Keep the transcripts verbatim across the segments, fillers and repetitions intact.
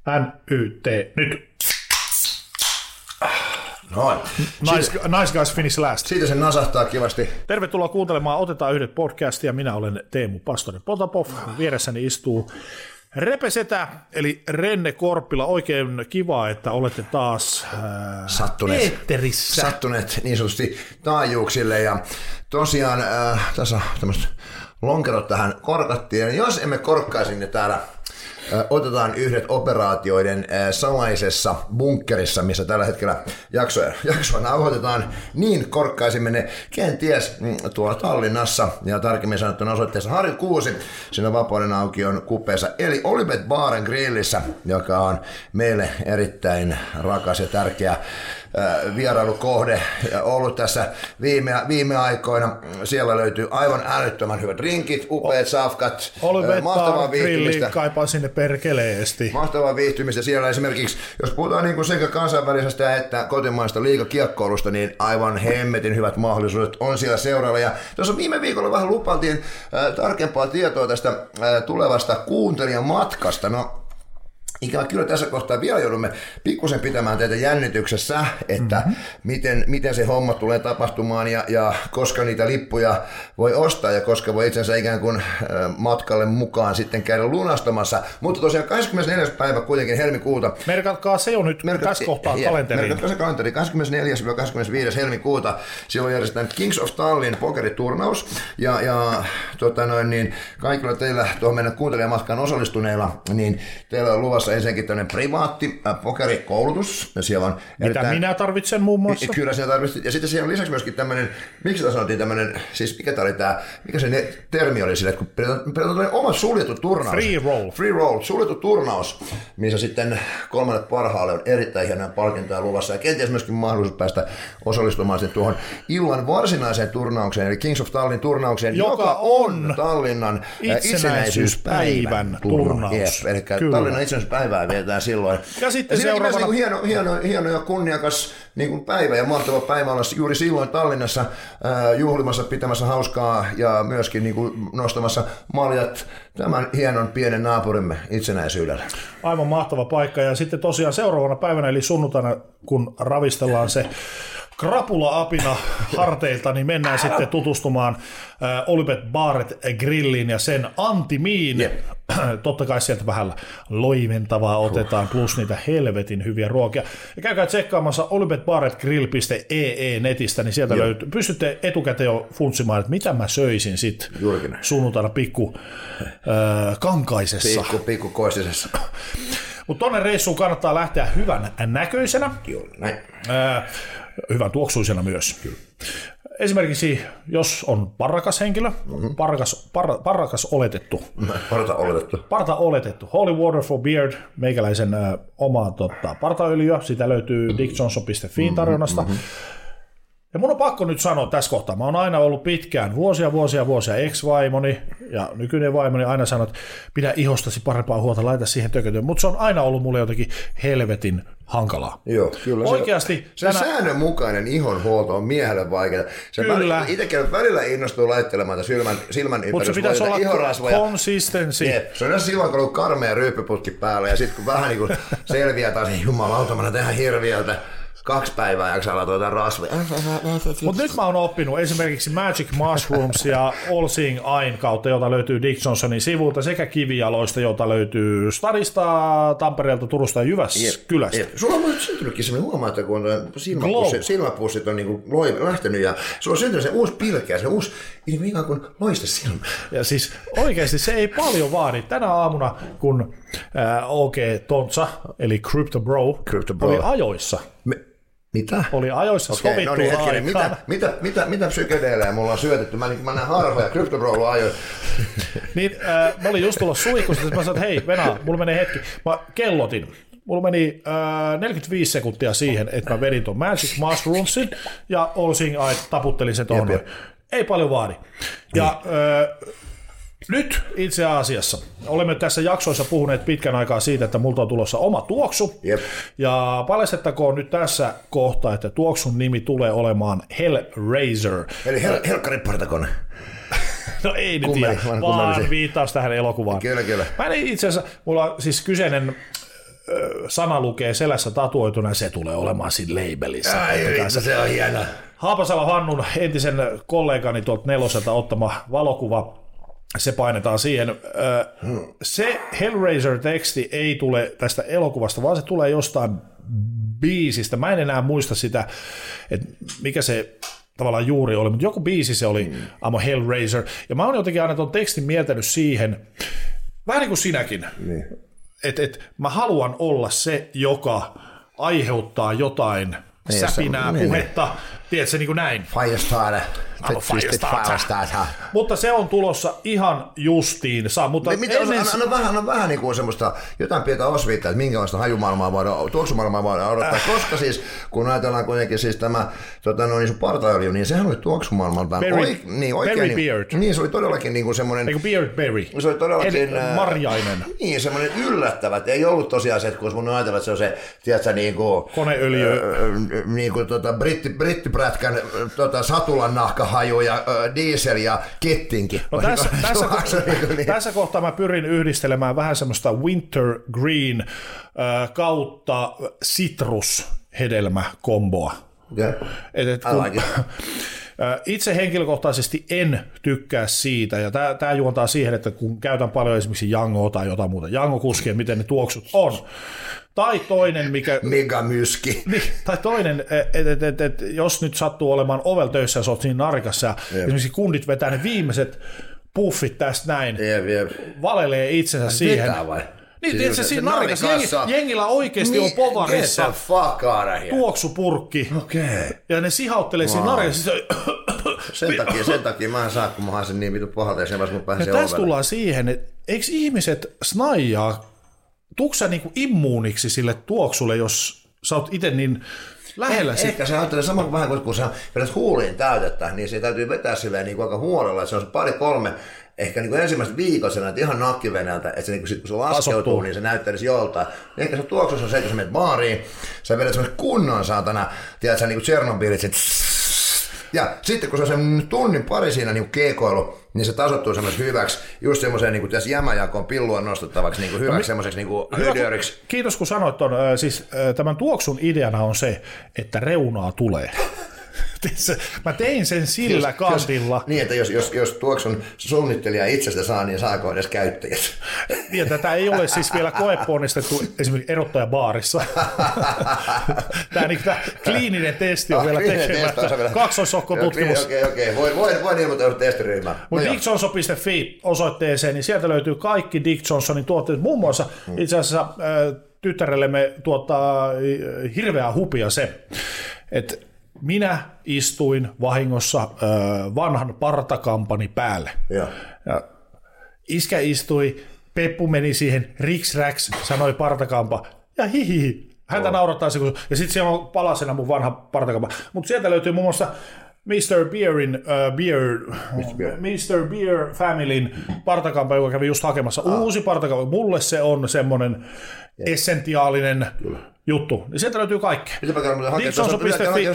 N Y T nyt. Noin. Nice, nice guys finish last. Siitä se nasahtaa kivasti. Tervetuloa kuuntelemaan Otetaan yhdet podcastia. Minä olen Teemu Pastori Potapov. Vieressäni istuu Repesetä, eli Renne Korppila. Oikein kiva, että olette taas äh, sattuneet, eetterissä. Sattuneet niin sanotusti taajuuksille. Ja tosiaan äh, tässä on tämmöiset lonkerot tähän korkattiin. Jos emme korkkaisi, niin täällä otetaan yhdet operaatioiden salaisessa bunkkerissa, missä tällä hetkellä jaksoja, jaksoja nauhoitetaan, niin korkkaisimme ne kenties tuolla Tallinnassa ja tarkemmin sanottuna osoitteessa Harju kuusi siinä Vapauden aukion kupeessa, eli Olibet Bar and Grillissä, joka on meille erittäin rakas ja tärkeä vierailukohde ollut tässä viime, viime aikoina. Siellä löytyy aivan älyttömän hyvät drinkit, upeat safkat, mahtavaa viihtymistä. Kaipaa sinne perkeleesti. Mahtavaa viihtymistä. Siellä esimerkiksi, jos puhutaan niin kuin sekä kansainvälisestä että kotimaista liigakiekkoilusta, niin aivan hemmetin hyvät mahdollisuudet on siellä seuraava. Ja tuossa viime viikolla vähän lupailtiin äh, tarkempaa tietoa tästä äh, tulevasta kuuntelijamatkasta. No, ikävä kyllä tässä kohtaa vielä joudumme pikkusen pitämään teitä jännityksessä, että mm-hmm. miten, miten se homma tulee tapahtumaan ja, ja koska niitä lippuja voi ostaa ja koska voi itsensä ikään kuin matkalle mukaan sitten käydä lunastamassa. Mutta tosiaan kahdeskymmenesneljäs päivä kuitenkin helmikuuta. Merkatkaa se jo nyt Merkat, tässä kohtaa yeah, kalenteriin. Merkatkaa se kalenteri. kahdeskymmenesneljäs kahdeskymmenesviides helmikuuta silloin järjestetään Kings of Tallinn pokeriturnaus ja, ja tota noin, niin kaikilla teillä tuohon meidän kuuntelijamatkaan osallistuneilla, niin teillä on luvassa ensinnäkin tämmöinen privaatti äh, pokerikoulutus. Ja siellä on mitä erittäin, minä tarvitsen muun muassa. Kyllä sinä tarvitset. Ja sitten siellä on lisäksi myöskin tämmöinen, miksi sitä sanottiin tämmöinen, siis mikä tämä oli tämä, mikä se ne, termi oli sille, että kun pidetään oma suljettu turnaus. Free roll. Free roll, suljettu turnaus, missä sitten kolmalle parhaalle on erittäin hienoja palkintoja luvassa. Ja kenties myöskin mahdollisuus päästä osallistumaan sitten tuohon illan varsinaiseen turnaukseen, eli Kings of Tallinn turnaukseen, joka, joka on Tallinnan itsenäisyyspäivän turnaus. Jep, eli Tallinnan itsenäisyyspäivää vietetään silloin. Ja sitten ja seuraavana... Niin hieno, hieno, hieno ja kunniakas niin kuin päivä ja mahtava päivä olla juuri silloin Tallinnassa äh, juhlimassa, pitämässä hauskaa ja myöskin niin kuin nostamassa maljat tämän hienon pienen naapurimme itsenäisyydellä. Aivan mahtava paikka. Ja sitten tosiaan seuraavana päivänä, eli sunnuntaina, kun ravistellaan se krapula-apina harteilta, niin mennään sitten tutustumaan äh, Olibet Bar and Grilliin ja sen antimiin. Yep. Totta kai sieltä vähän loimentavaa otetaan, plus niitä helvetin hyviä ruokia. Ja käykää tsekkaamassa olibet bar and grill piste e e netistä, niin sieltä Joo. löytyy. Pystytte etukäteen jo funtsimaan, että mitä mä söisin sitten sunnuntaina pikku äh, kankaisessa. Pikku, pikku koistisessa. Mutta tonne reissuun kannattaa lähteä hyvän näköisenä. Kyllä, näin. Äh, hyvän tuoksuisena myös. Kyllä. Esimerkiksi jos on parrakas henkilö, mm-hmm. parrakas, par, parrakas oletettu. Parta oletettu. Parta oletettu. Holy Water for Beard, meikäläisen ö, omaa tota, partaöljyä. Sitä löytyy dick johnson piste fi tarjonnasta. Mm-hmm. Ja mun on pakko nyt sanoa tässä kohtaa. Mä oon aina ollut pitkään, vuosia, vuosia, vuosia ex-vaimoni ja nykyinen vaimoni aina sanoo, että pidä ihostasi parempaa huolta, laita siihen tökötyön. Mutta se on aina ollut mulle jotenkin helvetin hankalaa. Joo, kyllä. Oikeasti. Se, tänä... se säännönmukainen ihonhuolto on miehelle vaikeaa. Se kyllä. Itsekin välillä innostuu laittelemaan silmän, silmän mutta se pitäisi olla ihorasvoja. Consistency. Jep. Se on yleensä silloin, kun on karmea ryyppyputki päällä ja sitten kun vähän niin kuin selviää taas, niin jumalauta, mä tehdään hirviöltä. Kaksi päivää jaksaa olla tuota rasvoja. Mutta nyt mä oon oppinut esimerkiksi Magic Mushrooms ja All Seeing Eyen kautta, jota löytyy Dick Johnsonin sivulta, sekä Kivijaloista, jota löytyy Stadista, Tampereelta, Turusta ja Jyväskylästä. Jep, jep. Sulla on syntynytkin sellainen huomaa, että kun silmäpussit, silmäpussit on niin kuin lähtenyt ja sulla on syntynyt se uusi pilkeä, se uusi ikään kuin loiste silmä. Ja siis oikeasti se ei paljon vaadi. Tänä aamuna, kun äh, O G Tontsa, eli Crypto Bro, Crypto Bro. oli ajoissa. Me... Mitä? Oli ajoissa okay, sovittu no niin, hetkinen, mitä, mitä, mitä, mitä psykedeelejä mulla on syötetty? Mä, mä näen harvoja, Crypto Bro on ajoissa. niin, äh, mä olin just tullut suihkusta, mä sanoin, että hei Venä, mulla menee hetki. Mä kellotin. Mulla meni äh, neljäkymmentäviisi sekuntia siihen, että mä vedin ton Magic Mushroomsin ja All Seeing Eye taputtelin sen tuohon. Ei paljon vaadi. Ja äh, nyt itse asiassa olemme tässä jaksoissa puhuneet pitkän aikaa siitä, että multa on tulossa oma tuoksu. Jep. Ja paljastettakoon nyt tässä kohtaa, että tuoksun nimi tulee olemaan Hellraiser. Eli hel- helkkaripartakone. No ei nyt ihan, vaan viittaus tähän elokuvaan. Kyllä, kyllä. Mä en itse asiassa, mulla siis kyseinen sana lukee selässä tatuoituna ja se tulee olemaan siinä labelissä. Ai vittu, se on hieno. Haapasalo Hannun entisen kollegani tuolta neloselta ottama valokuva, se painetaan siihen. Se Hellraiser-teksti ei tule tästä elokuvasta, vaan se tulee jostain biisistä. Mä en enää muista sitä, että mikä se tavallaan juuri oli, mutta joku biisi se oli, mm. I'm a Hellraiser. Ja mä oon jotenkin aina tuon tekstin mieltänyt siihen, vähän niin kuin sinäkin, niin. että et, mä haluan olla se, joka aiheuttaa jotain niin, säpinää, niin, puhetta, niin. Tiedätkö, niin kuin näin. Firestarter. Firestarter. Mutta se on tulossa ihan justiinsa. Mutta niin, mitä, ennen... anna, anna vähän, anna vähän niin kuin semmoista, jotain pientä osviittaa, että minkälaista hajumaailmaa voidaan, tuoksumaailmaa voidaan odottaa, äh. koska siis, kun ajatellaan kuitenkin siis tämä tota, no, niin sun partaöljy, niin sehän oli tuoksumaailmaltaan Berry, niin, oikein. Berry Beard. Niin, niin, se oli todellakin niin kuin semmoinen... Niin kuin Beard Berry. Se oli todellakin... Eli marjainen. Niin, semmoinen yllättävä, että ei ollut tosiaan se, että kun mun ajatella, että se on se, tiedätkö, niin kuin... Koneöljy. Äh, niin kuin tota, britti, brittiprätkän tota, satulan nahkahaju ja äh, diesel ja kettinki. No tässä, tässä, ko- niin. tässä kohtaa mä pyrin yhdistelemään vähän semmoista winter green äh, kautta citrushedelmäkomboa. Yeah. Et, et kun, like itse henkilökohtaisesti en tykkää siitä, ja tämä juontaa siihen, että kun käytän paljon esimerkiksi jangoa tai jotain muuta, jangokuskia, miten ne tuoksut on. Tai toinen, mikä... Megamyski. Niin, tai toinen, että et, et, et, jos nyt sattuu olemaan ovel töissä ja sä oot siinä narikassa, ja yep. esimerkiksi kundit vetää ne viimeiset puffit tästä näin, yep, yep. valelee itsensä Hän siihen. Vetää vai? Niin, siis tietysti siinä narikassa jengi, jengillä oikeasti niin, on povarissa tuoksupurkki, okay. ja ne sihauttelee wow. siinä narikassa. Sen takia, sen takia mä en saa, kun mä haen sen niin vitun pahalta, ja sen vasta mun pääsee ovelle. Tässä tullaan siihen, että eikö ihmiset snaijaa, tuutko sä niinku immuuniksi sille tuoksulle, jos sä oot itse niin lähellä eh, sitä? Ehkä se ajattelee saman vähän kuin kun sä vedät huuliin täytettä, niin se täytyy vetää silleen niin kuin aika huolella, että se on se pari kolme, ehkä niin kuin ensimmäistä viikossa, että ihan nakkivenältä, että se, niin kuin sit, kun se laskeutuu, Tasottuu. Niin se näyttäisi joltain. Niin ehkä se tuoksussa on se, että sä menet baariin, sä vedät semmoisen kunnon saatana, tiedätkö, niin kuin Tchernobylin, ja sitten kun se on sen tunnin pari siinä niin keikoilu, niin se tasottuu semmoisen hyväksi, just semmoiseen niin tässä jämäjakoon pillua nostettavaksi niin hyväksi, no, semmoiseksi niin hyödyöriksi. Kiitos kun sanoit ton. Siis tämän tuoksun ideana on se, että reunaa tulee. Mä tein sen sillä jos, kantilla. Jos, niin, että jos, jos, jos tuoksun suunnittelija itsestä saa, niin saako edes käyttäjät? Ja tätä ei ole siis vielä koeponnistettu esimerkiksi erottajabaarissa. Tämä, niin, tämä kliininen testi on ah, vielä tekemättä. Kaksoissokkotutkimus. Okei, okei, okei. Voin, voin, voin ilmoittaa testiryhmään. Mutta no dick johnson piste fi osoitteeseen, niin sieltä löytyy kaikki Dick Johnsonin tuotteet. Muun muassa hmm. itse asiassa äh, tyttärellemme tuottaa äh, hirveää hupia se, että minä istuin vahingossa äh, vanhan partakampani päälle. Ja. Ja iskä istui, Peppu meni siihen, riks räks, sanoi partakampa, ja hihihi. Häntä oh. naurattaa se, ja sitten siellä on palasena mun vanha partakampa. Mutta sieltä löytyy muun muassa mister Beerin, uh, Beer, mister Beer. mister Beer Familyn partakampa, joka kävi just hakemassa. Ah. Uusi partakampa. Mulle se on semmoinen yeah. essentiaalinen Kyllä. juttu. Niin sieltä löytyy kaikki. dick johnson piste fi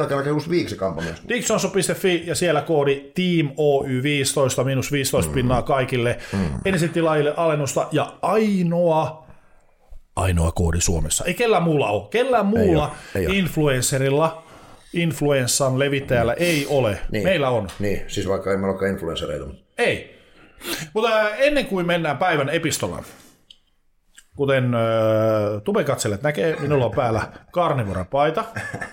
dick johnson piste fi ja siellä koodi Team O Y viisitoista, miinus viisitoista mm. pinnaa kaikille. Mm. Ensitilaajille alennusta ja ainoa ainoa koodi Suomessa. Ei kellään muulla ole. Kellään muulla ei ole, ei influencerilla influenssan levittäjällä mm. ei ole. Niin. Meillä on. Niin, siis vaikka ei meillä olekaan influenssereita. Ei. Mutta ennen kuin mennään päivän epistolaan, kuten äh, tubekatselijat näkee, minulla on päällä Carnivoren paita.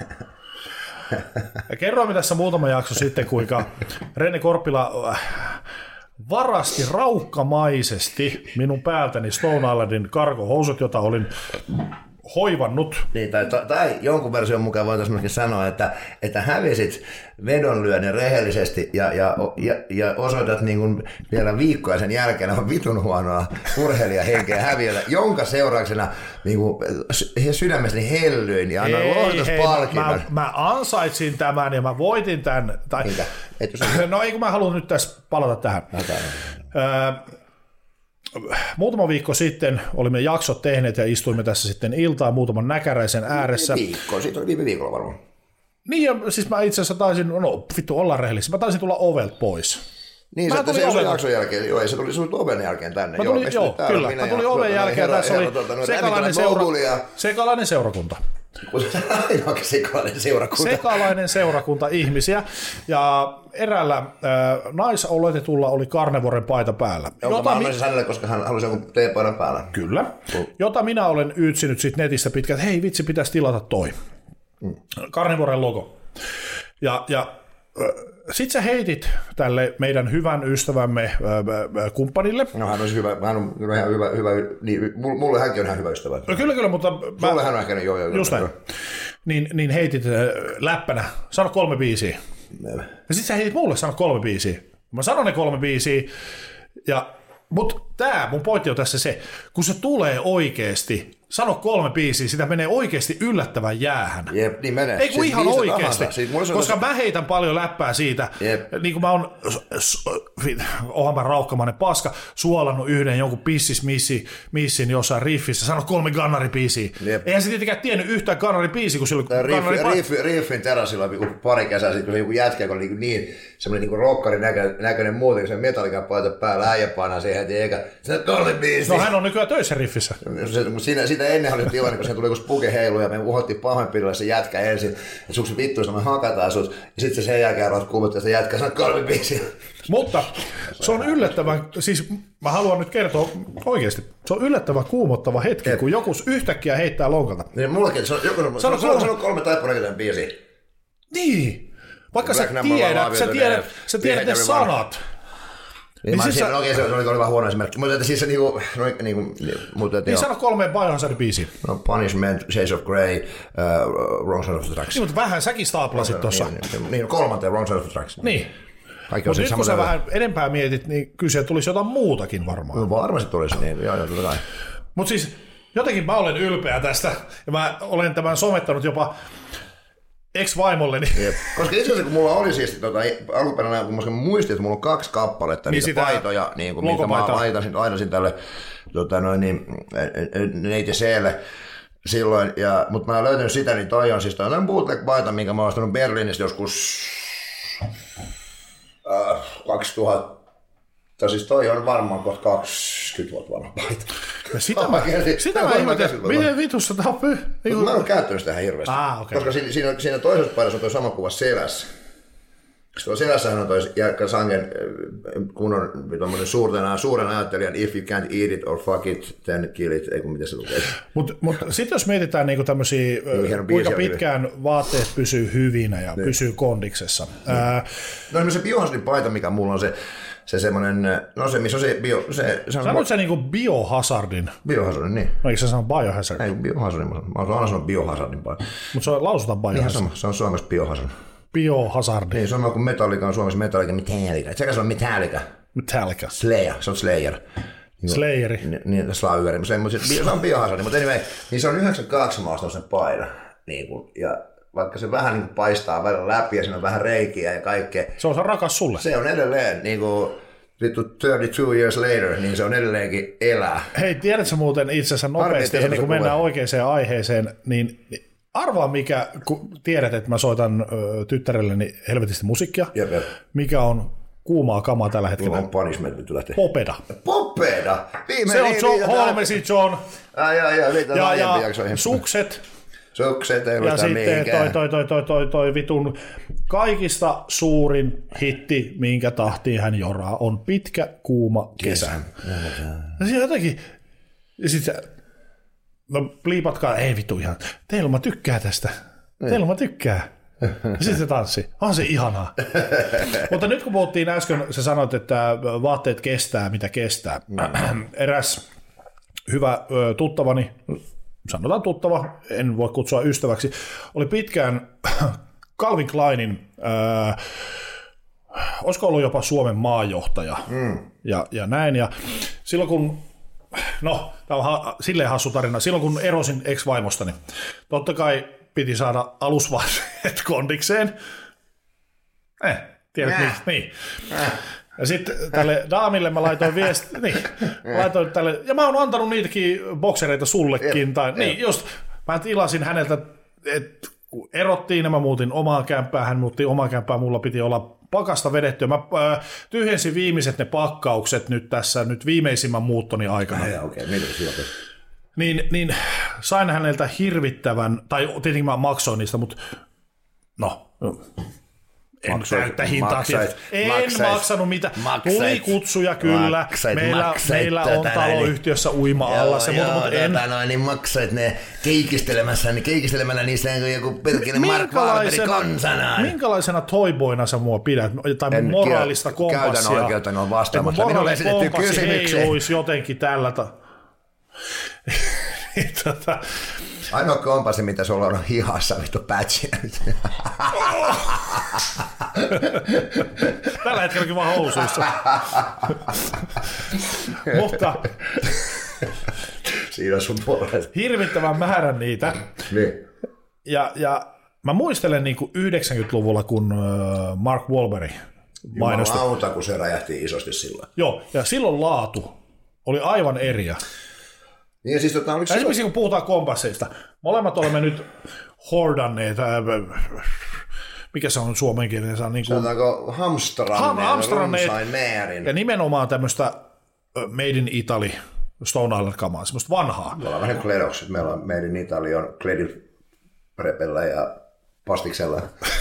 Ja kerroimme tässä muutama jakso sitten, kuinka Rene Korppila äh, varasti raukkamaisesti minun päältäni Stone Islandin kargohousut, jota olin hoivannut. Niin, tai, tai jonkun version mukaan voitaisiin myöskin sanoa, että, että hävisit vedonlyönnin rehellisesti ja, ja, ja, ja osoitat niin kuin vielä viikkoja sen jälkeen on vitun huonoa urheilijahenkeä häviöllä, jonka seurauksena niin kuin sydämessäni hellyin ja annoin lohdutuspalkinnon. Mä, mä ansaitsin tämän ja mä voitin tämän. Tai, no ei kun mä haluan nyt tässä palata tähän. Öö, Muutama viikko sitten olimme jaksot tehneet ja istuimme tässä sitten iltaa muutaman näkäräisen ääressä. Viikko, siitä oli viime viikolla varmaan. Niin ja siis mä itse asiassa taisin, no vittu ollaan rehellisiä, mä taisin tulla ovelta pois. Niin, se, se oli jakson jälkeen, joo, ei se tuli, se tuli oven jälkeen tänne. Mä tulin, joo, joo täällä, kyllä, mä tulin oven jälkeen, tässä oli sekalainen, seura, sekalainen seurakunta. Ainoakin sekalainen seurakunta. Sekalainen seurakunta ihmisiä, ja eräällä äh, naisoletetulla oli Carnevoren paita päällä. Jota mä annoisin mi- hänelle, koska hän halusi jonkun teepaidan päällä. Kyllä, jota minä olen yytsinyt sit netistä pitkään, että hei vitsi, pitäisi tilata toi. Mm. Carnevoren logo. Ja, ja sitten sä heitit tälle meidän hyvän ystävämme äh, kumppanille. No hän olisi hyvä, hän on ihan hyvä, hyvä niin, mulle hänkin on ihan hyvä ystävä. No, kyllä, kyllä, mutta... Mulle mä, hän on ehkä, joo, joo. Just näin. Niin, niin heitit äh, läppänä, sano kolme biisiä. No. Ja sitten sä heitit mulle, sano kolme biisiä. Mä sanon ne kolme biisiä, ja... Mutta tämä mun pointti on tässä se, kun se tulee oikeasti, sano kolme biisiä, sitä menee oikeasti yllättävän jäähän. Jep, niin menee. Ei kun siis ihan oikeasti, koska mä heitän paljon läppää siitä, Jep. niin kuin mä oon, oonhan mä raukkamainen paska, suolannut yhden jonkun pissis missi, missin jossain riffissä, sano kolme gannaribiisiä. Eihän se tietenkään tiennyt yhtään gannaribiisiä, kun silloin riffin, riffin, riffin terassilla pari kesää sitten, kun se joku jätkä, joka oli niin semmoinen niin rockarin näköinen, näköinen muuten, kun se metallikan paita päällä, äijä painaa siihen heti, eikä se kolme biisiä. No hän on nykyään töissä riffissä. Siinä, sitä ennen oli tilanne, kun se tuli joku spuke heilu ja me uhottiin pahoinpidellä se jätkä ensin, että suksi vittuista me hakataan sut, ja sitten se sen jälkeen aloit kuumuttaa se jätkä, sanoo kolme biisiä. Mutta se on yllättävän, siis mä haluan nyt kertoa oikeasti, se on yllättävän kuumottava hetki, Jep. kun joku yhtäkkiä heittää lonkalta. Niin mullekin, se on joku, sano, sano, kolme, sano kolme taippunäköisen biisiä. Niin, vaikka sä tiedät, sä tiedät, sä tiedät ne sanat. Niin, niin siis okei, se oli vähän huono esimerkki, mutta siis se niinku... niinku mutta, niin sano kolmeen Biohazard-biisiin. No, Punishment, Shades of Grey, uh, Wrong Side of the Tracks. Niin, mutta vähän säkin staaplasit tuossa. Niin, niin, niin, kolmanteen Wrong Side of the Tracks. Niin. Mutta nyt kun sä vähän enempää mietit, niin kyllä siellä tulisi jotain muutakin varmaan. No, varmasti tulisi, niin joo, joo, totta kai. Mutta siis jotenkin mä olen ylpeä tästä, ja mä olen tämän somettanut jopa ex-vaimolleni. Jep. Koska itse asiassa kun mulla oli siis tota, alkuperäinen, kun mä muistin, että mulla on kaksi kappaletta, niin niitä paitoja, niin kuin, mitä mä laitasin, laitasin tälle tota, noin, niin, neiti C:lle silloin, ja, mutta mä oon löytänyt sitä, niin toi on siis toi on bootleg-paita, minkä mä oon ostanut Berliinistä joskus äh, kaksituhatta, tai siis toi on varmaan kohta kaksikymmentä vuotta vanha paita. Sitä mä, sitä mä ihmetän, miten vitussa tää on pyh... Niin, mä en ole käyttänyt sitä ihan hirveästi, ah, okay. koska siinä, siinä, siinä toisessa paidassa on toi sama kuva selässä. Tuolla selässähän on toi Jerkka Sangen kunnon suurten, suuren ajattelijan if you can't eat it or fuck it, then kill it, ei kun miten se lukee. Mutta mut, sitten jos mietitään niinku tämmöisiä, kuinka pitkään vaatteet pysyy hyvinä ja niin. pysyy kondiksessa. Niin. Ää, no esimerkiksi se Biohazardin paita, mikä mulla on se, se semmoinen, no se missä on se bio... Se, se Sanoit sä niinku Biohazardin? Biohazardin, niin. No eikö sä sano Biohazard? Ei, Biohazardin, mä oon aina sanonut Biohazardin paita. Mutta se on lausutaan Biohazard. Ihan sama, se on suomeksi Biohazard. Biohazard. Niin, sama kuin Metallica on suomeksi Metallica, Metallica. Sekä se on Metallica. Metallica. Slayer, se on Slayer. Slayeri. Niin, niin Slayeri, mutta se, se on Biohazard, mutta anyway, niin se on yhdeksänkymmentäkaksi mä ostan sen paidan. Niin kuin, ja vaikka se vähän niin kuin paistaa välillä läpi ja siinä on vähän reikiä ja kaikkea. Se on se rakas sulle. Se on edelleen niin kuin, vittu kolmekymmentäkaksi years later, niin se on edelleenkin elää. Hei, tiedätkö muuten itse asiassa nopeasti, ennen kuin mennään oikeaan aiheeseen, niin arvaa mikä, kun tiedät, että mä soitan ö, tyttärelleni helvetisti musiikkia, jep, jep. mikä on kuumaa kamaa tällä hetkellä? On Punishment nyt lähtee. Popeda. Popeda? Viime, se on niin, John, Holmesi John. Ai, ai, ai, ja, ja sukset. Sukset, ei ole ja sitten toi, toi, toi, toi, toi, toi vitun kaikista suurin hitti, minkä tahtiin hän joraa, on Pitkä kuuma kesä. Ja siinä jotenkin, ja sitten no bliipatkaa, ei vittu ihan, Telma tykkää tästä, Telma tykkää. Ja sitten se tanssi, on se ihanaa. Mutta nyt kun puhuttiin äsken, sä sanoit, että vaatteet kestää, mitä kestää. Eräs hyvä tuttavani, sanotaan tuttava, en voi kutsua ystäväksi, oli pitkään Calvin Kleinin, äh, olisiko ollut jopa Suomen maanjohtaja mm. ja, ja näin. Ja silloin kun, no tämä on ha, silleen hassu tarina, silloin kun erosin ex-vaimostani, totta kai piti saada alusvaatteet kondikseen. Eh, tiedät niin. niin. Ja sitten tälle daamille mä laitoin viesti, niin, laitoin tälle, ja mä oon antanut niitäkin boksereita sullekin, tai niin, just, mä tilasin häneltä, että kun erottiin ja mä muutin omaan kämppään, hän muutti omaan kämppään, mulla piti olla pakasta vedettyä. Mä äh, tyhjensin viimeiset ne pakkaukset nyt tässä, nyt viimeisimmän muuttoni aikana. Ja, okei, okay, niin, niin sain häneltä hirvittävän, tai tietenkin mä maksoin niistä, mutta no... En täyttä hintaa. En maksait, maksanut mitään. Maksait, Tuli kutsuja kyllä. Maksait, meillä, meillä on taloyhtiössä uima-alla. Se, mutta, mutta en... noin, niin maksait ne keikistelemässä, niin keikistelemällä niissä joku perkele Mark Wahlberg konsanaan. Minkälaisena toiboina sä mua pidät? Tai mun moraalista kompassia. Käytän oikeutan on vastaamassa. Mun moraalista kompassi heiluisi jotenkin tällä... Ta... tota... Ainoa kompassi, mitä sulla on hihassa, vittu pätsiä. Tällä hetkelläkin vaan housuissa. Mutta siinä on sun puolesta. Hirvittävän määrän niitä. Niin. Ja, ja mä muistelen niin kuin yhdeksänkymmentäluvulla, kun Mark Wahlberg mainosti. Jumalauta, kun se räjähti isosti silloin. Joo, ja silloin laatu oli aivan eriä. Niin, siis tota, esimerkiksi silloin... kun puhutaan kompasseista, molemmat olemme nyt hordanneet, äh, mikä se on suomenkielinen? Se on niin kuin... Sanotaanko hamstranneet, hamstranneet määrin. Ja nimenomaan tämmöistä Made in Italy, Stone Island-kamaa, semmoista vanhaa. Me ollaan vähän kledokset, meillä on Made in Italy, on Kledil-prepellä ja pastiksella.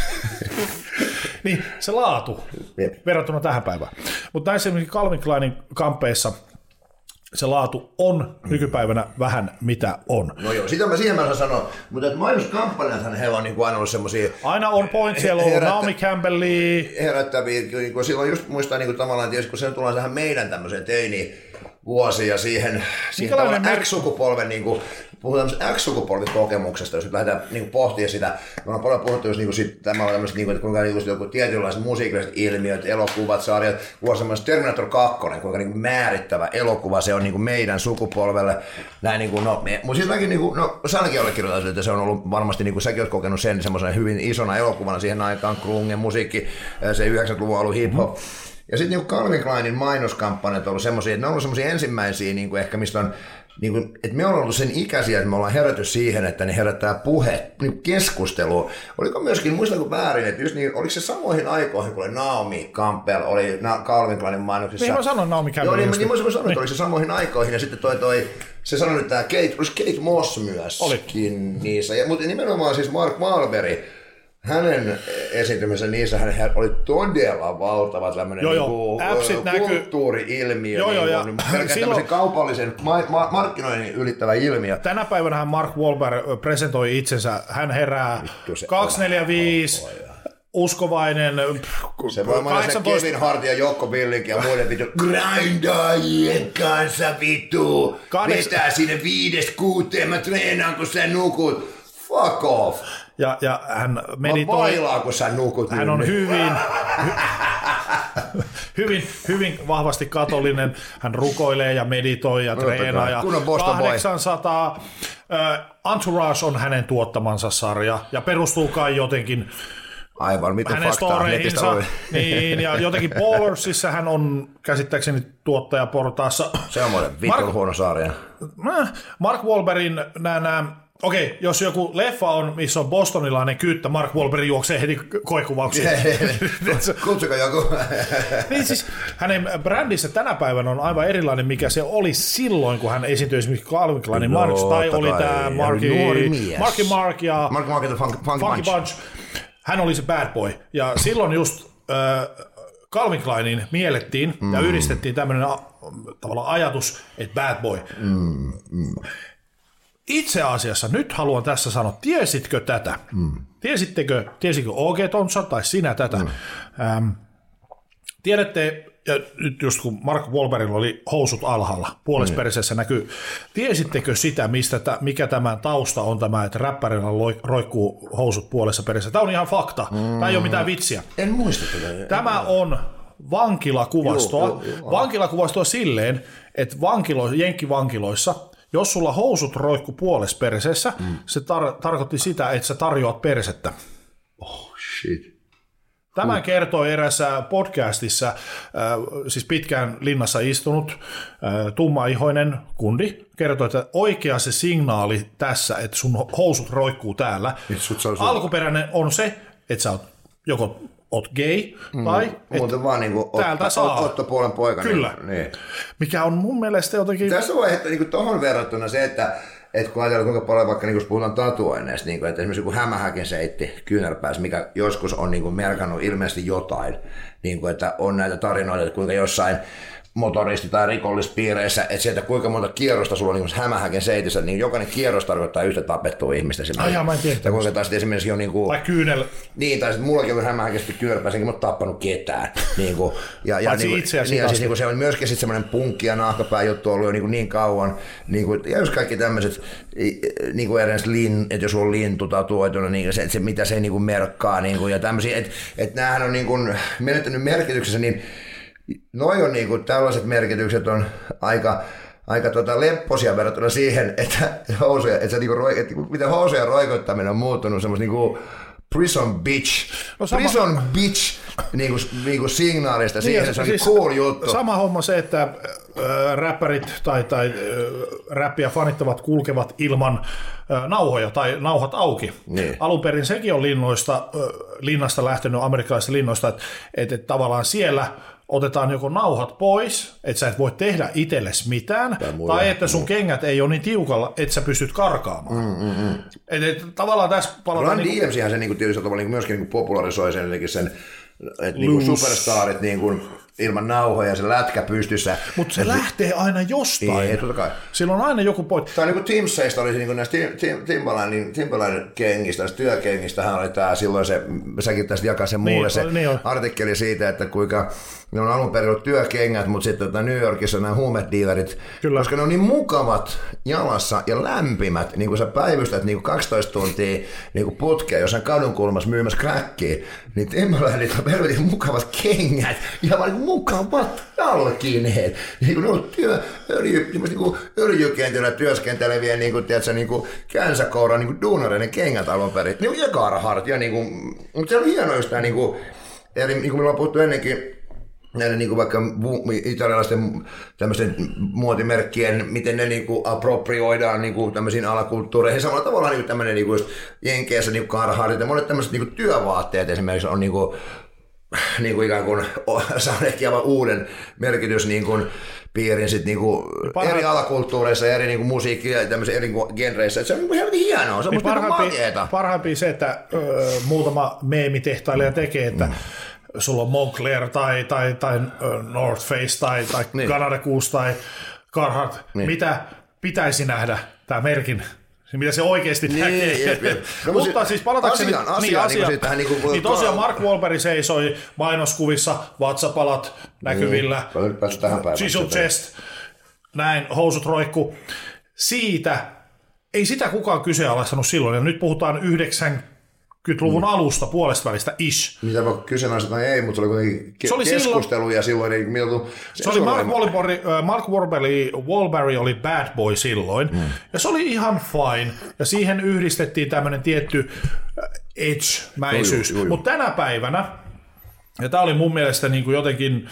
Niin, se laatu Jep. verrattuna tähän päivään. Mutta näissä esimerkiksi Calvin Kleinin kampeissa se laatu on nykypäivänä vähän mitä on. No joo, sitä mä siihen mä sanon, mutta mainoskampanjathan heillä on niin kuin aina ollut semmosia... Aina on point, siellä on herättä, Naomi Campbellia. Herättäviä, niin kuin silloin just muistaa niin kuin tavallaan, tietysti kun sen tullaan tähän meidän tämmöiseen teiniin vuosiin ja siihen, siihen tavallaan mer- X-sukupolven, niin kuin, puhutaan tämmöisestä X-sukupolvikokemuksesta, jos nyt lähdetään niin pohtimaan sitä. Me ollaan paljon puhuttu just niin kuin sit, tämä on tämmöiset, niin kuin, että kuinka niin kuin, joku tietynlaiset musiikilliset ilmiöt, elokuvat, sarjat, kuva semmoinen Terminator kaksi, kuinka niin kuin määrittävä elokuva se on niin kuin meidän sukupolvelle. Näin niin kuin, no, mutta siis mäkin, niin kuin, no Sannakin allekirjoitan, että se on ollut varmasti, niin kuin säkin olet kokenut sen semmoisen hyvin isona elokuvana siihen aikaan, grunge, musiikki, se yhdeksänkymmentäluvun ollut hip-hop. Ja sitten niin Calvin Kleinin mainoskampanjat on ollut semmoisia, että ne on ollut semmoisia ensimmäisiä, niin kuin ehkä mistä on, niin kuin, että me ollaan ollut sen ikäisiä, että me ollaan herätty siihen, että ne herättää puhe, niin keskustelua. Oliko myöskin, muistanko väärin, että just niin, oliko se samoihin aikoihin, kun oli Naomi Campbell, oli Calvin Kleinin mainoksissa. Niin mä sanon Naomi Campbell. Joo, niin, niin mä sanoin, että niin. Oliko se samoihin aikoihin, ja sitten toi, toi se sanoi, että tämä Kate, olisi Kate Moss myöskin niissä. Ja, mutta nimenomaan siis Mark Wahlberg, hänen esiintymisensä niissä hän oli todella valtava tämmöinen niinku, kulttuuri-ilmiö, joo, joo, niin pelkään silloin... tämmöisen kaupallisen ma- ma- markkinoinnin ylittävä ilmiö. Tänä päivänä Mark Wahlberg presentoi itsensä, hän herää kaksisataaneljäkymmentäviisi, uskovainen, se voi mennä se Kevin Hart ja Jokko Willink ja muiden vittu grindaajien kanssa vittu, vetää sinne viidestä kuuteen, mä treenaan kun sä nukut, fuck off. Ja, ja hän meditoi. Vailaa, kun sä nukut. Hän on hyvin, hy, hyvin, hyvin vahvasti katolinen. Hän rukoilee ja meditoi ja treenaa. Ja kahdeksansataa. Uh, Entourage on hänen tuottamansa sarja ja perustuu kai jotenkin aivan, miten hänen storeihinsa. Niin, ja jotenkin Ballersissa hän on käsittääkseni tuottajaportaassa. Se on muuten vitun huono sarja. Mark Wahlbergin nämä okei, jos joku leffa on, missä on bostonilainen kyttä, Mark Wahlberg juoksee heti koekuvauksiin. Kutsuko joku? Niin siis hänen brändissä tänä päivänä on aivan erilainen, mikä se oli silloin, kun hän esiintyi esimerkiksi Calvin Kleinin no, Marks, tai oli tämä Marky, Marky Mark ja Mark Mark the Funky, Funky Funky Bunch. Hän oli se bad boy. Ja silloin just äh, Calvin Kleinin miellettiin mm. ja yhdistettiin tämmöinen tavallaan ajatus, että bad boy. Mm, mm. Itse asiassa nyt haluan tässä sanoa, tiesitkö tätä? Mm. Tiesittekö, tiesikö O G Thompson tai sinä tätä? Mm. Ähm, tiedätte, ja nyt just kun Mark Wahlbergilla oli housut alhaalla, puolesperisessä mm. näkyy, tiesittekö sitä, mistä tä, mikä tämän tausta on tämä, että räppärillä roikkuu housut puolessa perissä? Tämä on ihan fakta, mm. tämä ei ole mitään vitsiä. En muista tätä. Tämä on vankilakuvastoa. Joo, joo, joo. Vankilakuvastoa silleen, että vankilo, jenkkivankiloissa, jos sulla housut roikku puolessa perseessä, mm. se tar- tarkoitti sitä, että sä tarjoat persettä. Oh shit. Tämän kertoi erässä podcastissa, äh, siis pitkään linnassa istunut äh, tummaihoinen kundi, kertoi, että oikea se signaali tässä, että sun housut roikkuu täällä. Alkuperäinen on se, että sä oot joko oot gay, tai mm, muuten vaan niin kuin täältä saa. Ottopuolen poika. Kyllä, niin. Mikä on mun mielestä jotenkin... Tässä vaiheessa niin tuohon verrattuna se, että et kun ajatellaan kuinka paljon vaikka niin kun puhutaan tatuoinneista, niin kun, että esimerkiksi joku hämähäkin seitti kyynärpäässä, mikä joskus on niin kun merkannut ilmeisesti jotain, niin kun, että on näitä tarinoita, että kuinka jossain motoristi- tai rikollispiireissä, että sieltä kuinka monta kierrosta sulla on niin hämähäkin seitissä, niin jokainen kierros tarkoittaa yhtä tapettua ihmistä. Ai jaa, mä en tiedä. Tai kuinka taas esimerkiksi on niin kuin... Tai kyynel... Niin, tai sitten mullakin on hämähäkin kyynärpäässä, enkä mä oon tappanut ketään. Niin kuin, ja, ja, niin, itseäsi niin, ja siis, niin kuin, se on myöskin sitten semmoinen punkki ja nahkapää juttu ollut jo niin, niin kauan. Niin kuin, ja jos kaikki tämmöiset, niin kuin edes lin, että jos on lintu tatuoituna, niin se, se, mitä se niin kuin merkkaa. Niin kuin, ja tämmöisiä, että et näähän on niin kuin menettänyt merkityksessä, niin noi on niinku, tällaiset merkitykset on aika, aika tota lepposia verrattuna siihen, että housuja, että, niinku, että miten housuja roikottaminen on muuttunut semmoista niinku prison bitch, no sama, prison bitch niinku, niinku signaalista siihen, niin, se on siis cool juttu. Sama homma se, että äh, räppärit tai, tai äh, räppiä fanittavat kulkevat ilman äh, nauhoja tai nauhat auki. Niin. Alun perin sekin on linnoista, äh, linnasta lähtenyt, amerikkalaisista linnoista, että et, et tavallaan siellä otetaan joko nauhat pois, että sä et voi tehdä itsellesi mitään, tai, tai että sun kengät ei ole niin tiukalla, että sä pystyt karkaamaan. Mm, mm, mm. Et, et, tavallaan tässä palataan... Run D M C:hän se niinku, tietysti tavalla niinku myöskin niinku popularisoi sen, sen että niinku superstarit niinku, ilman nauhoja ja se lätkä pystyssä. Mutta se et, lähtee aina jostain. Ei, totta kai. Sillä on aina joku pointti. Tämä on niin kuin Timseistä oli niin kuin näistä Timberlandin, Timberlandin kengistä, näistä työkengistä, hän oli tämä silloin se, säkin tästä jakaa sen mulle niin, se niin artikkeli siitä, että kuinka ne on alun perin ollut työkengät, mutta sitten tota New Yorkissa nämä huumedealerit, koska ne on niin mukavat jalassa ja lämpimät, niin kuin sä päivystät niin kuin kaksitoista tuntia niin kuin putkea jossain kadunkulmassa myymässä crackia, niin Timberlandit on helvetin mukavat kengät ja vaan niin mukavat jalkineet. Niin ne on työ, öljy, niin öljykentillä työskenteleviä niin kuin, tiedätkö, niin kuin känsäkouran niin kuin duunareiden kengät alun perin. Niin kuin Carhartt ja niin kuin, mutta se on hienoa just tämä, niin kuin, eli niin kuin meillä on puhuttu ennenkin, näiden niin kuin vaikka italialaisten tämmöisten muotimerkkien, miten ne niin kuin approprioidaan niin kuin tämmöisiin alakulttuureihin. Samalla tavalla niin kuin tämmöinen niin kuin Jenkeissä niin kuin Carhartt ja monet tämmöiset niin kuin työvaatteet esimerkiksi on niin kuin, niin kuin ikään kuin saaneetkin aivan uuden merkitys niin kuin piirin sit niin kuin eri alakulttuureissa ja eri niin kuin musiikki- ja tämmöisissä eri genreissä. Se on niin helvetin hienoa, se on musta niin makeeta. Parhaimpia se, että ö, muutama meemitehtailija tekee, että mm. sulla on Moncler tai, tai, tai North Face tai, tai niin. Canada Goose tai Carhartt. Niin. Mitä pitäisi nähdä tämä merkin? Mitä se oikeasti niin, näkee. Jep, jep. No, mutta siis palatakseni asiaan, asiaan, niin, niin, asia, niin, kuin, niin tosiaan Mark Wahlberg seisoi mainoskuvissa, vatsapalat näkyvillä, chisel chest, näin, housut roikku. Siitä ei sitä kukaan kyseenalaistanut silloin, ja nyt puhutaan yhdeksänkymmentäluvun mm. alusta, puolesta välistä ish. Mitä voi kyseenalaistaa, ei, mutta se oli kuitenkin ke- se oli keskustelu, ja silloin ei miltu... Se, se oli Mark Wahlberg, äh, Mark Wahlberg, Wahlberg oli bad boy silloin, mm. ja se oli ihan fine, ja siihen yhdistettiin tämmöinen tietty edge-mäisyys. Mutta tänä päivänä, ja tämä oli mun mielestä niin kuin jotenkin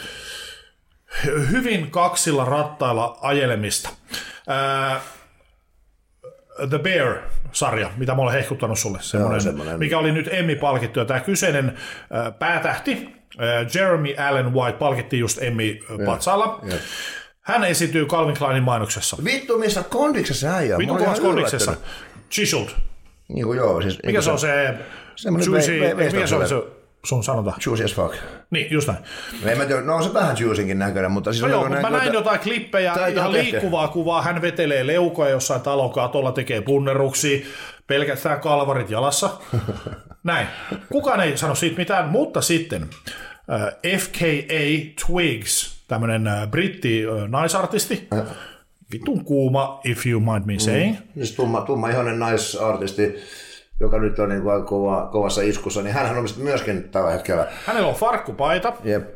hyvin kaksilla rattailla ajelemista. Äh, The Bear-sarja, mitä mä olen hehkuttanut sulle, semmoinen, semmoinen. Mikä oli nyt Emmy-palkittu, ja tämä kyseinen äh, päätähti, äh, Jeremy Allen White, palkittiin just Emmy-patsaalla. Ja, ja. Hän esityy Calvin Kleinin mainoksessa. Vittu, missä kondiksessa äijä? Vittu, missä kondiksessa? Chiseled. Niin kuin joo. Siis, mikä se on se... Juicy, ve- ve- mikä se on se sun sanota? Juicy as fuck. Niin, just näin. No, en mä tiedä, no on se vähän juicinkin näköinen, mutta... Siis no joo, mutta mä näin tuota... jotain klippejä, ihan liikkuvaa kuvaa, hän vetelee leukoja jossain talon katolla, tekee punnerruksia, pelkästään kalvarit jalassa. Näin. Kukaan ei sano siitä mitään, mutta sitten äh, F K A Twigs, tämmönen äh, britti äh, naisartisti, äh. vitun kuuma, if you mind me saying. Mm. Siis tumma, tumma ihoinen naisartisti, joka nyt on niin kuin kova, kovassa iskussa, niin hänhän on myöskin tällä hetkellä. Hänellä on farkkupaita. Jep.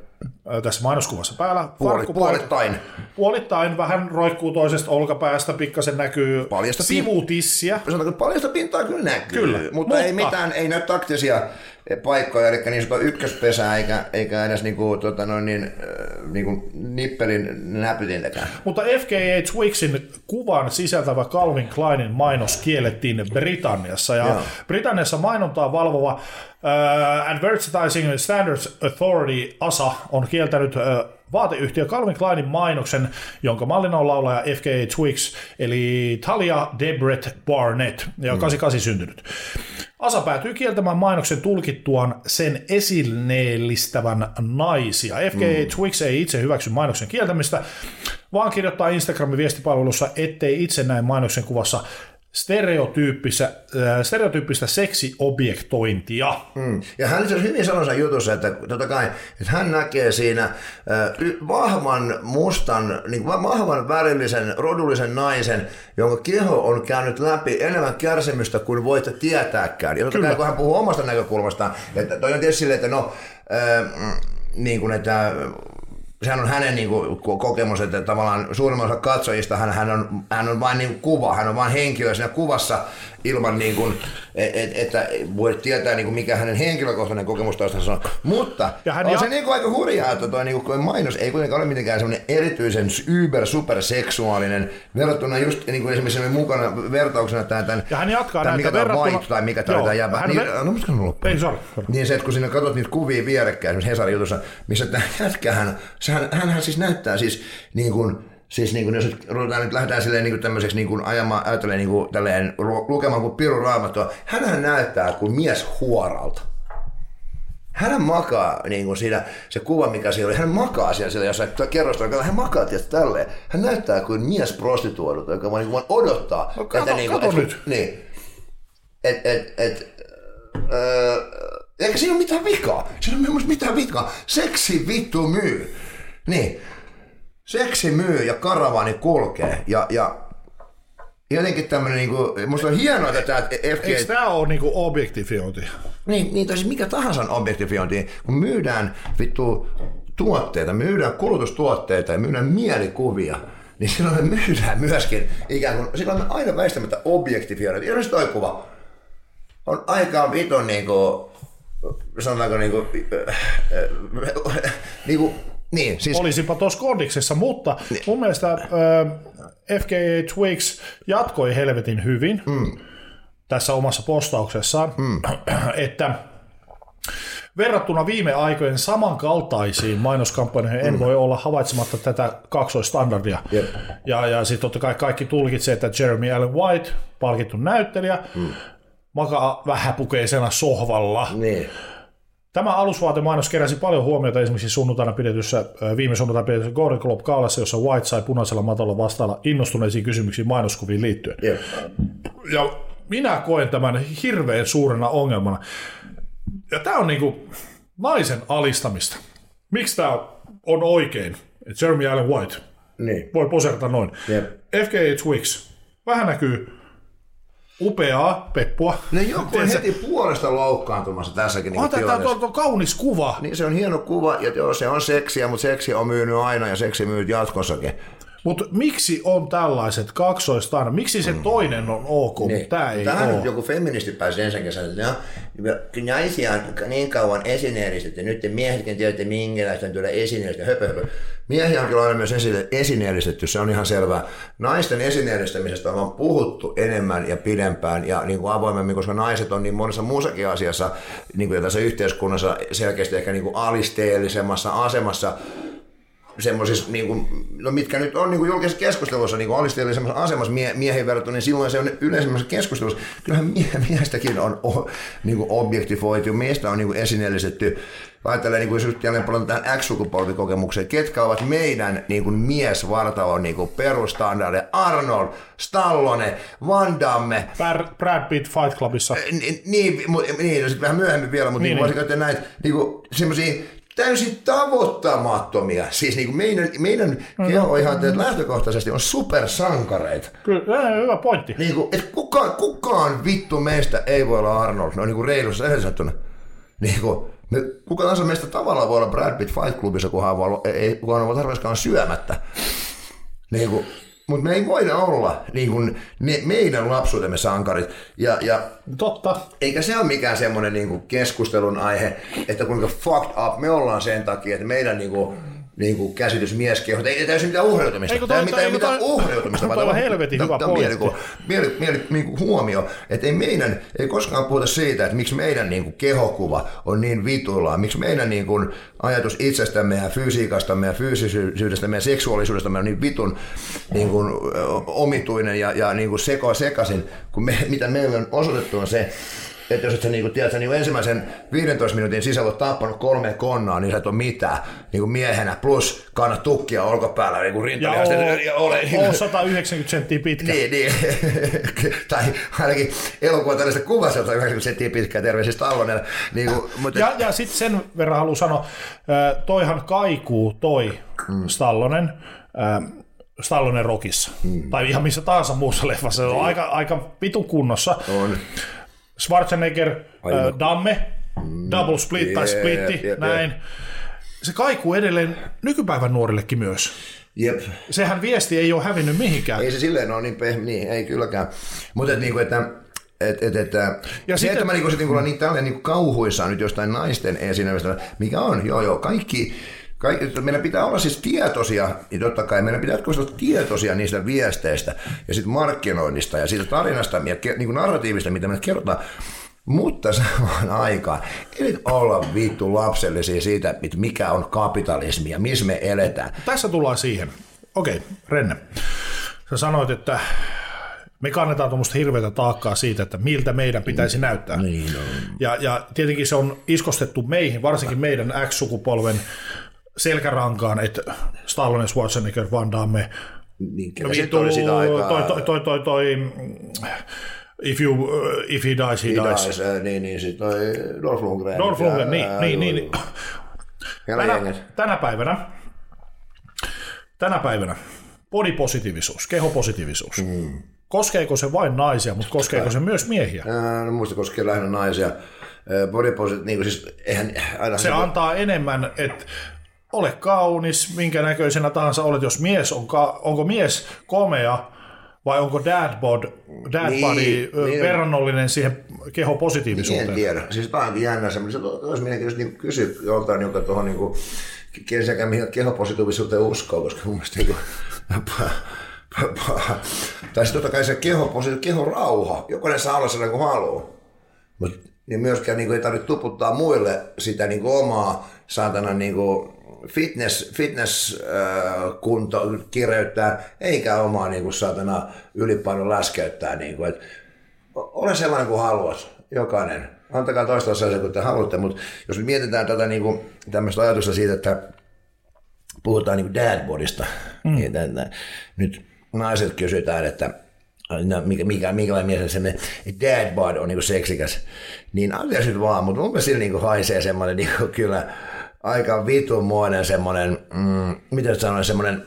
tässä mainoskuvassa päällä. Puoli, puolittain. Puolittain vähän roikkuu toisesta olkapäästä, pikkasen näkyy paljasta sivutissiä. Sanotaanko, paljasta pintaa kyllä näkyy, kyllä, mutta, mutta ei mitään, ei näy taktisia paikkoja, eli niin sanotaan ykköspesää, eikä, eikä edes niinku, tota noin, niin, niinku nippelin näpytintäkään. Mutta F K A Twixin kuvan sisältävä Calvin Kleinin mainos kiellettiin Britanniassa, ja Joo. Britanniassa mainontaa valvova uh, Advertising Standards Authority A S A on kieltänyt uh, vaateyhtiö Calvin Kleinin mainoksen, jonka mallina on laulaja F K A Twix, eli Talia Debret Barnett, ja on kahdeksankymmentäkahdeksan syntynyt. A S A päätyy kieltämään mainoksen tulkittuaan sen esineellistävän naisia. F K A Twix ei itse hyväksy mainoksen kieltämistä, vaan kirjoittaa Instagramin viestipalvelussa, ettei itse näe mainoksen kuvassa stereotyyppistä, äh, stereotyyppistä seksiobjektointia. Mm. Ja hän itse hyvin sanoi sen jutussa, että, totta kai, että hän näkee siinä äh, vahvan mustan, niin vahvan värillisen, rodullisen naisen, jonka keho on käynyt läpi enemmän kärsimystä kuin voitte tietääkään. Ja totta kai, kun hän puhuu omasta näkökulmastaan, että toi on tietysti silleen, että no, äh, niin kuin, että sehän on hänen niin kuin, kokemus, että tavallaan suurimman osa katsojista hän, hän, on, hän on vain niin kuin, kuva, hän on vain henkilö siinä kuvassa ilman, niin kuin, et, että voi tietää niin kuin, mikä hänen henkilökohtainen kokemus taas on. Mutta on ja... se niin kuin, aika hurjaa, että tuo niin kuin, mainos ei kuitenkaan ole mitenkään semmoinen erityisen yber superseksuaalinen verrattuna just niin kuin esimerkiksi mukana vertauksena tämän, tämän, ja hän jatkaa tämän mikä tämä verrattuna... white tai mikä tämä jäbä. Niin, ver... no, mitkä on loppuun? Ei, sorry, sorry. Niin se, että kun sinä katsot niitä kuvia vierekkäin, esimerkiksi Hesarin jutussa, missä tämä jätkähän, hän, hänhän siis näyttää siis niin kuin, siis niin kuin, jos ruvetaan nyt lähdetään silleen niin kuin tämmöiseksi niin kuin ajamaan, ajattelee niin kuin tälleen lukemaan kuin pirun raamattua, hänhän näyttää kuin mies huoralta. Hän makaa niin kuin siinä, se kuva mikä siellä oli, hän makaa siellä, siellä jossain kerrostolla, hän makaa tietysti tälleen. Hän näyttää kuin mies prostituoidut, joka vaan, niin kuin vaan odottaa. No, kato, että, niin kuin, kato et, nyt. Niin. Et, et, et, öö, eikä siinä ole mitään vikaa. Siinä on mitään vikaa. Seksi vittu myy. Niin. Seksi myy ja karavaani kulkee. Ja, ja jotenkin tämmönen niinku, musta on hienoa, että tämä F K... Eikö tää ole niinku objektifiointi? Niin, niin tai siis mikä tahansa on objektifiointi, kun myydään vittu tuotteita, myydään kulutustuotteita ja myydään mielikuvia, niin silloin me myydään myöskin ikään kuin, silloin me aina väistämättä objektifioidaan. Jos toi kuva on aika vitun niinku, sanotaanko niinku, äh, niinku, niin, siis... Olisipa tuossa kodiksessa, mutta niin. Mun mielestä äh, F K A Twix jatkoi helvetin hyvin mm. tässä omassa postauksessaan, mm. että verrattuna viime aikojen samankaltaisiin mainoskampanjoihin mm. en voi olla havaitsematta tätä kaksoistandardia. Yep. Ja, ja sitten totta kai kaikki tulkitsee, että Jeremy Allen White, palkittu näyttelijä, mm. makaa vähäpukeisena sohvalla. Niin. Tämä alusvaatemainos keräsi paljon huomiota esimerkiksi sunnuntaina pidetyssä, viime sunnuntaina pidetyssä Golden Globe-gaalassa, jossa White sai punaisella matolla vastailla innostuneisiin kysymyksiin mainoskuviin liittyen. Yeah. Ja minä koen tämän hirveän suurena ongelmana. Ja tämä on niinku naisen alistamista. Miksi tämä on oikein, että Jeremy Allen White niin. voi poserata noin? Yeah. F K A Twix. Vähän näkyy upeaa peppua. No joku on heti puolesta loukkaantumassa tässäkin niin tilanteessa. Tämä on kaunis kuva. Niin se on hieno kuva, ja joo, se on seksiä, mutta seksi on myynyt aina ja seksi myynyt jatkossakin. Mutta miksi on tällaiset kaksoistaan? Miksi se toinen on ok, niin. mutta tämä ei Tähän ole? Joku feministi pääsi ensin sanoa, että naisia on niin kauan esineellistetty, nyt te miehetkin tiedätte minkälaista on tuolla esineellistetty, höpö, höpö. Miehiä on kyllä aina myös esineellistetty, se on ihan selvää. Naisten esineellistämisestä on puhuttu enemmän ja pidempään ja niin kuin avoimemmin, koska naiset on niin monessa muussakin asiassa niin kuin tässä yhteiskunnassa selkeästi ehkä niin kuin alisteellisemmassa asemassa, semmoisissa, niin kuin, no mitkä nyt on niin kuin julkisessa keskustelussa niin kuin alisteellisemmassa asemassa mie- miehiin verrattuna, niin silloin se on yleisemmässä keskustelussa. Kyllähän mie- miestäkin on o, niin kuin objektifoitu, miestä on niin kuin esineellistetty. Ajattelee, niin kuin jos jälleen paljon tähän X-sukupolvikokemukseen, ketkä ovat meidän niin kuin miesvartalon niin kuin perustandardeja. Arnold, Stallone, Van Damme. Brad Pitt Fight Clubissa. Niin, niin, niin no sitten vähän myöhemmin vielä, mutta niin, niin voisin käyttää näitä niin semmoisia täysin tavoittamattomia. Siis niin kuin meidän, meidän no, kehoihanteet no. lähtökohtaisesti on supersankareita. Kyllä, hyvä pointti. Niin kuin, että kukaan, kukaan vittu meistä ei voi olla Arnold. No niin kuin reilussa ehdessä sattuna. Niin kuin, Me, kuka tahansa meistä tavallaan voi olla Brad Pitt Fight Clubissa, kunhan voi, ei, kunhan voi tarvitsekaan syömättä. Niin kuin, mutta me ei voida olla niin kuin ne, meidän lapsuutemme sankarit. Ja, ja, Totta. Eikä se ole mikään semmoinen niin kuin keskustelun aihe, että kuinka fucked up me ollaan sen takia, että meidän niin kuin, niin kuin käsitys mieskehosta, ei täysin mitään uhriutumista. Eikö Tämä toi, ei mitään, toi, mitään toi, uhriutumista. Toi on helvetin hyvä pointti. Mieli, mieli niin kuin huomio, että ei meidän, ei koskaan puhuta siitä, että miksi meidän niin kuin kehokuva on niin vituillaan, miksi meidän niin kuin ajatus itsestämme ja fysiikastamme ja fyysisyydestämme ja seksuaalisuudestamme on niin vitun niin kuin, omituinen ja, ja niin kuin seko sekaisin, kun me, mitä meillä on osoitettu on se, että jos et sä, niinku, tiedät, sä niinku ensimmäisen viidentoista minuutin sisällä oot tappanut kolme konnaa, niin sä et ole mitään niinku miehenä, plus kannat tukkia olkapäällä niinku rintalihasta. Ja ole niinku, sata yhdeksänkymmentä senttiä pitkä. Niin, niin. Tai ainakin elokuva tällaista kuvaa sata yhdeksänkymmentä senttiä pitkä, terveisiä Stallonella. Niinku, mutta... Ja, ja sitten sen verran haluan sanoa, toihan kaikuu toi mm. Stallonen, Stallonen Rockissa, mm. tai ihan missä tahansa muussa leffassa, se on mm. aika, aika vitun kunnossa. On. Schwarzenegger, äh, Damme, mm, double split yeah, tai splitti, yeah, yeah, näin. Yeah. Se kaikuu edelleen nykypäivän nuorillekin myös. Jep. Sehän viesti ei ole hävinnyt mihinkään. Ei se silleen ole niin pehmeä, niin ei kylläkään. Mutta et, niinku, että et, et, et, ja se, sitten, että mä niinku, sit, niinku, mm. niin tällainen niinku kauhuissaan nyt jostain naisten esiinnystä, mikä on, joo joo, kaikki... Kaikki, meidän pitää olla siis tietoisia, niin totta kai meidän pitää olla tietoisia niistä viesteistä ja siitä markkinoinnista ja siitä tarinasta ja niin kuin narratiivista, mitä me kerrotaan, mutta samaan aikaan ei nyt olla vittu lapsellisia siitä, mikä on kapitalismi ja missä me eletään. Tässä tullaan siihen. Okei, Renne, sä sanoit, että me kannetaan tuommoista hirveätä taakkaa siitä, että miltä meidän pitäisi näyttää. Niin on. Ja, ja tietenkin se on iskostettu meihin, varsinkin meidän X-sukupolven selkärankaan, että Stallone, Schwarzenegger, Van Damme, niin, vittu, toi, toi, toi, toi, toi, if, you, uh, if he dies, he, he dies. dies. Äh, niin, niin, sitten toi Dolph Lundgren. Dolph Lundgren, niin, äh, niin, niin. Tänä, tänä päivänä, tänä päivänä bodypositiivisuus, kehopositiivisuus. Mm. Koskeeko se vain naisia, mutta koskeeko se myös miehiä? Äh, no, muista koskee lähinnä naisia. Bodyposit, niin kuin siis, eihän aina se antaa enemmän, että ole kaunis, minkä näköisenä tahansa olet, jos mies on, ka- onko mies komea vai onko dad bod, dad niin, body niin, verrannollinen siihen kehopositiivisuuteen? En tiedä. Siis tämä onkin jännä semmoinen. Olisi mielenkiintoista niin kysyä joltain, joka tuohon niin sekä mihin kehopositiivisuuteen uskoo, koska mun mielestä niin kuin, tai sitten totta kai se kehopositiivisuus, kehorauha. Jokainen saa olla sellainen kuin haluaa. Mutta niin myöskään niin kuin, ei tarvitse tuputtaa muille sitä niin kuin, omaa saatana niin kuin, fitness, fitness äh, kunto kireyttää, eikä omaa niin kuin, saatana ylipainon läskeyttää. Niin kuin, et, ole sellainen kuin haluat, jokainen. Antakaa toista sellaisen kuin te haluatte, mutta jos mietitään tätä niin kuin, tämmöistä ajatusta siitä, että puhutaan niin kuin dad bodista, mm. niin tämän, nyt naiset kysytään, että no, mikä, mikä, minkälainen mies se dad bod on niin seksikäs, niin antaa nyt vaan, mutta mun mielestä sillä niin haisee semmoinen niin kyllä aika vitunmoinen semmoinen, mm, miten sanoin, semmoinen,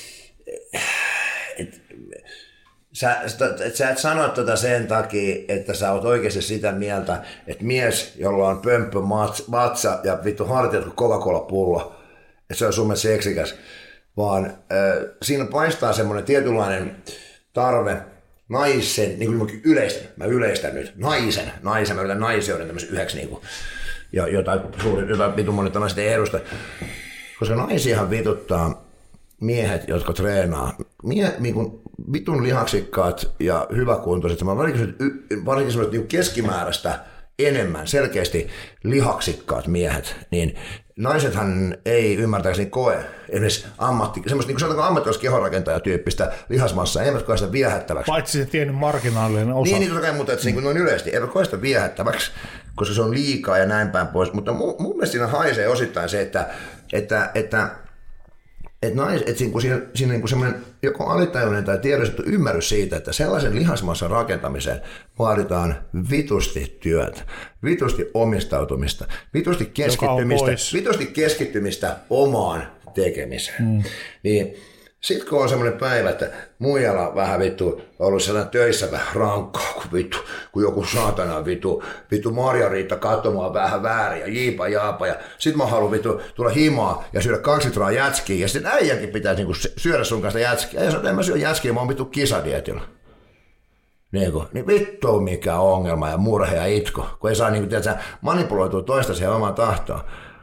että sä, et, sä et sano tota sen takia, että sä oot oikeasti sitä mieltä, että mies, jolla on pömppö, vatsa ja vittu hartiat kuin Coca-Cola-pullo, että se on sun mielestä seksikäs, vaan äh, siinä paistaa semmoinen tietynlainen tarve, naisen, niin kuin yleistän, mä yleistän nyt, naisen, naisen, mä yritän naiseuden tämmöisen yhdeksi, niin kuin, ja jotain, suuri, jotain vitun monetta naiset ei edusta, koska naisiahan vituttaa miehet, jotka treenaa, Mie, niin kuin vitun lihaksikkaat ja hyväkuntoiset, varsinkin, varsinkin semmoiset niin keskimääräistä enemmän, selkeästi lihaksikkaat miehet, niin naisethan ei ymmärtääkseni koe esimerkiksi ammatti, semmoista niin kuin sanotaanko ammattilaiskehonrakentajatyyppistä lihasmassaa, eivät koe sitä viehättäväksi. Paitsi se tieni marginaalinen osa. Niin, niin totta kai, mutta että se niin noin yleisesti, eivät koe sitä viehättäväksi, koska se on liikaa ja näin päin pois. Mutta mun, mun mielestä siinä haisee osittain se, että, että, että että nais, et siinä, siinä, siinä niin semmoinen joko alitajuinen tai tiedostettu ymmärrys siitä, että sellaisen lihasmassan rakentamiseen vaaditaan vitusti työtä, vitusti omistautumista, vitusti keskittymistä, vitusti keskittymistä omaan tekemiseen. Mm. Niin Sitten kun on semmoinen päivä, että muijalla on vähän vittu ollut sellainen töissä vähän rankkaa, kun vittu, kun joku saatana vittu, vittu Marja-Riitta katsomaan vähän väärin ja jiipa jaapa. Ja sit mä haluan vittu tulla himaa ja syödä kaksi litraa jätskiä ja sitten äijänkin pitää niinku syödä sun kanssa jätskiä. Ja en mä syö jätskiä, mä oon vittu kisadietilla. Niin, kuin, niin vittu mikä ongelma ja murhe ja itko, kun ei saa niinku, tiedätkö, manipuloitua toista siihen omaan tahtoon.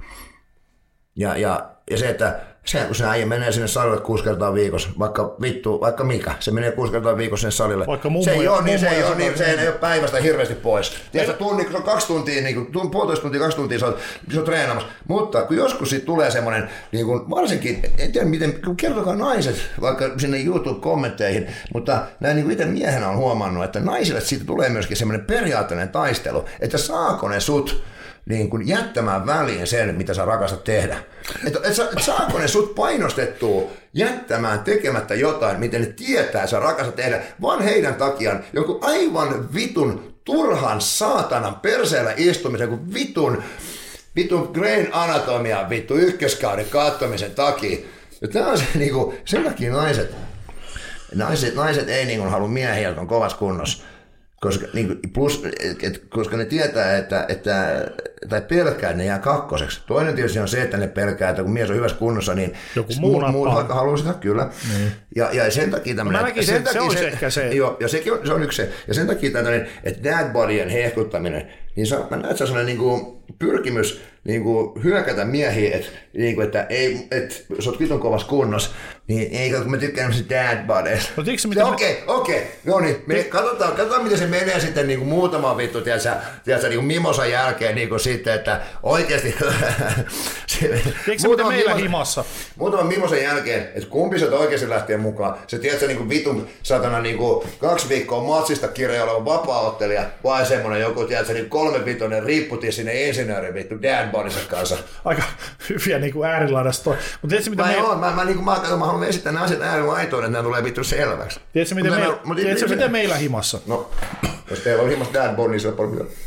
Ja, ja, ja se, että se, kun se äijä menee sinne salille kuusi kertaa viikossa, vaikka vittu, vaikka mikä, se menee kuusi kertaa viikossa sinne salille. Vaikka mummo, se ei ole niin, se ei, ja ole, niin, se ei ole päivästä hirveästi pois. Tiedätkö, tunni, kun se on kaksi tuntia, niin kuin, puolitoista tuntia, kaksi tuntia, se on, se on treenaamassa. Mutta kun joskus siitä tulee semmoinen, niin kuin, varsinkin, en tiedä miten, kun kertokaa naiset, vaikka sinne YouTube-kommentteihin, mutta näin niin kuin itse miehenä on huomannut, että naisille siitä tulee myöskin semmoinen periaatteellinen taistelu, että saako ne sut niin kuin jättämään väliin sen, mitä sä rakastat tehdä. Että et, et saako ne sut painostettua jättämään tekemättä jotain, miten ne tietää, sä rakastat tehdä, vaan heidän takiaan joku aivan vitun turhan saatanan perseellä istumisen, kuin vitun, vitun Grain Anatomian vittu ykköskauden katsomisen takia. Ja tää on se niinku, sen takia naiset, naiset, naiset ei niinku halua miehiä, jotka on kovassa kunnossa. Koska, niin, plus, et, koska ne tietää, että, että tai pelkää, että ne jää kakkoseksi. Toinen tietysti on se, että ne pelkää, että kun mies on hyvässä kunnossa, niin muut, muut haluaa sitä kyllä. Mm. Ja, ja sen takia tämmöinen... Mä sen, takia se olisi se, ehkä se. Joo, ja sekin on, se on yksi se. Ja sen takia tämmöinen, että dad bodyen hehkuttaminen, niin se on, mä näen, että se on sellainen niin kuin pyrkimys niin kuin hyökätä miehiä, että, niin kuin, että ei, et, jos olet vitun kovassa kunnossa, niin ei, kun mä tykkään se dad bodysta. No, okei, me... okei, okei, no niin, me katsotaan, katsotaan, miten se menee sitten niin kuin muutama vittu, tiedätkö, tiedätkö, niin kuin mimosan jälkeen niin kuin sitten, että oikeasti... Tiedätkö miten meillä mimos, himassa? Muutaman mimosan jälkeen, että kumpi se oikeasti lähtee mukaan, se tiedätkö niin kuin vitun satana niin kuin kaksi viikkoa matsista kirja oleva vapaa-ottelija, vai semmoinen joku, tiedätkö, niin kolme vitoinen riipputin sinne insinöörin vittu dad bodyssa kanssa. Aika hyviä niin kuin äärilaidasta. Mutta tiedätkö mitä mä, me... mä, mä, niin kuin, mä, mä haluan esittää nämä asiat äärilaitoon, että nämä tulee vittu selväksi. Tiedätkö miten, me, me, tiedätkö, miten me... meillä himassa? No, jos teillä on himassa dad body, niin se on paljon mitään.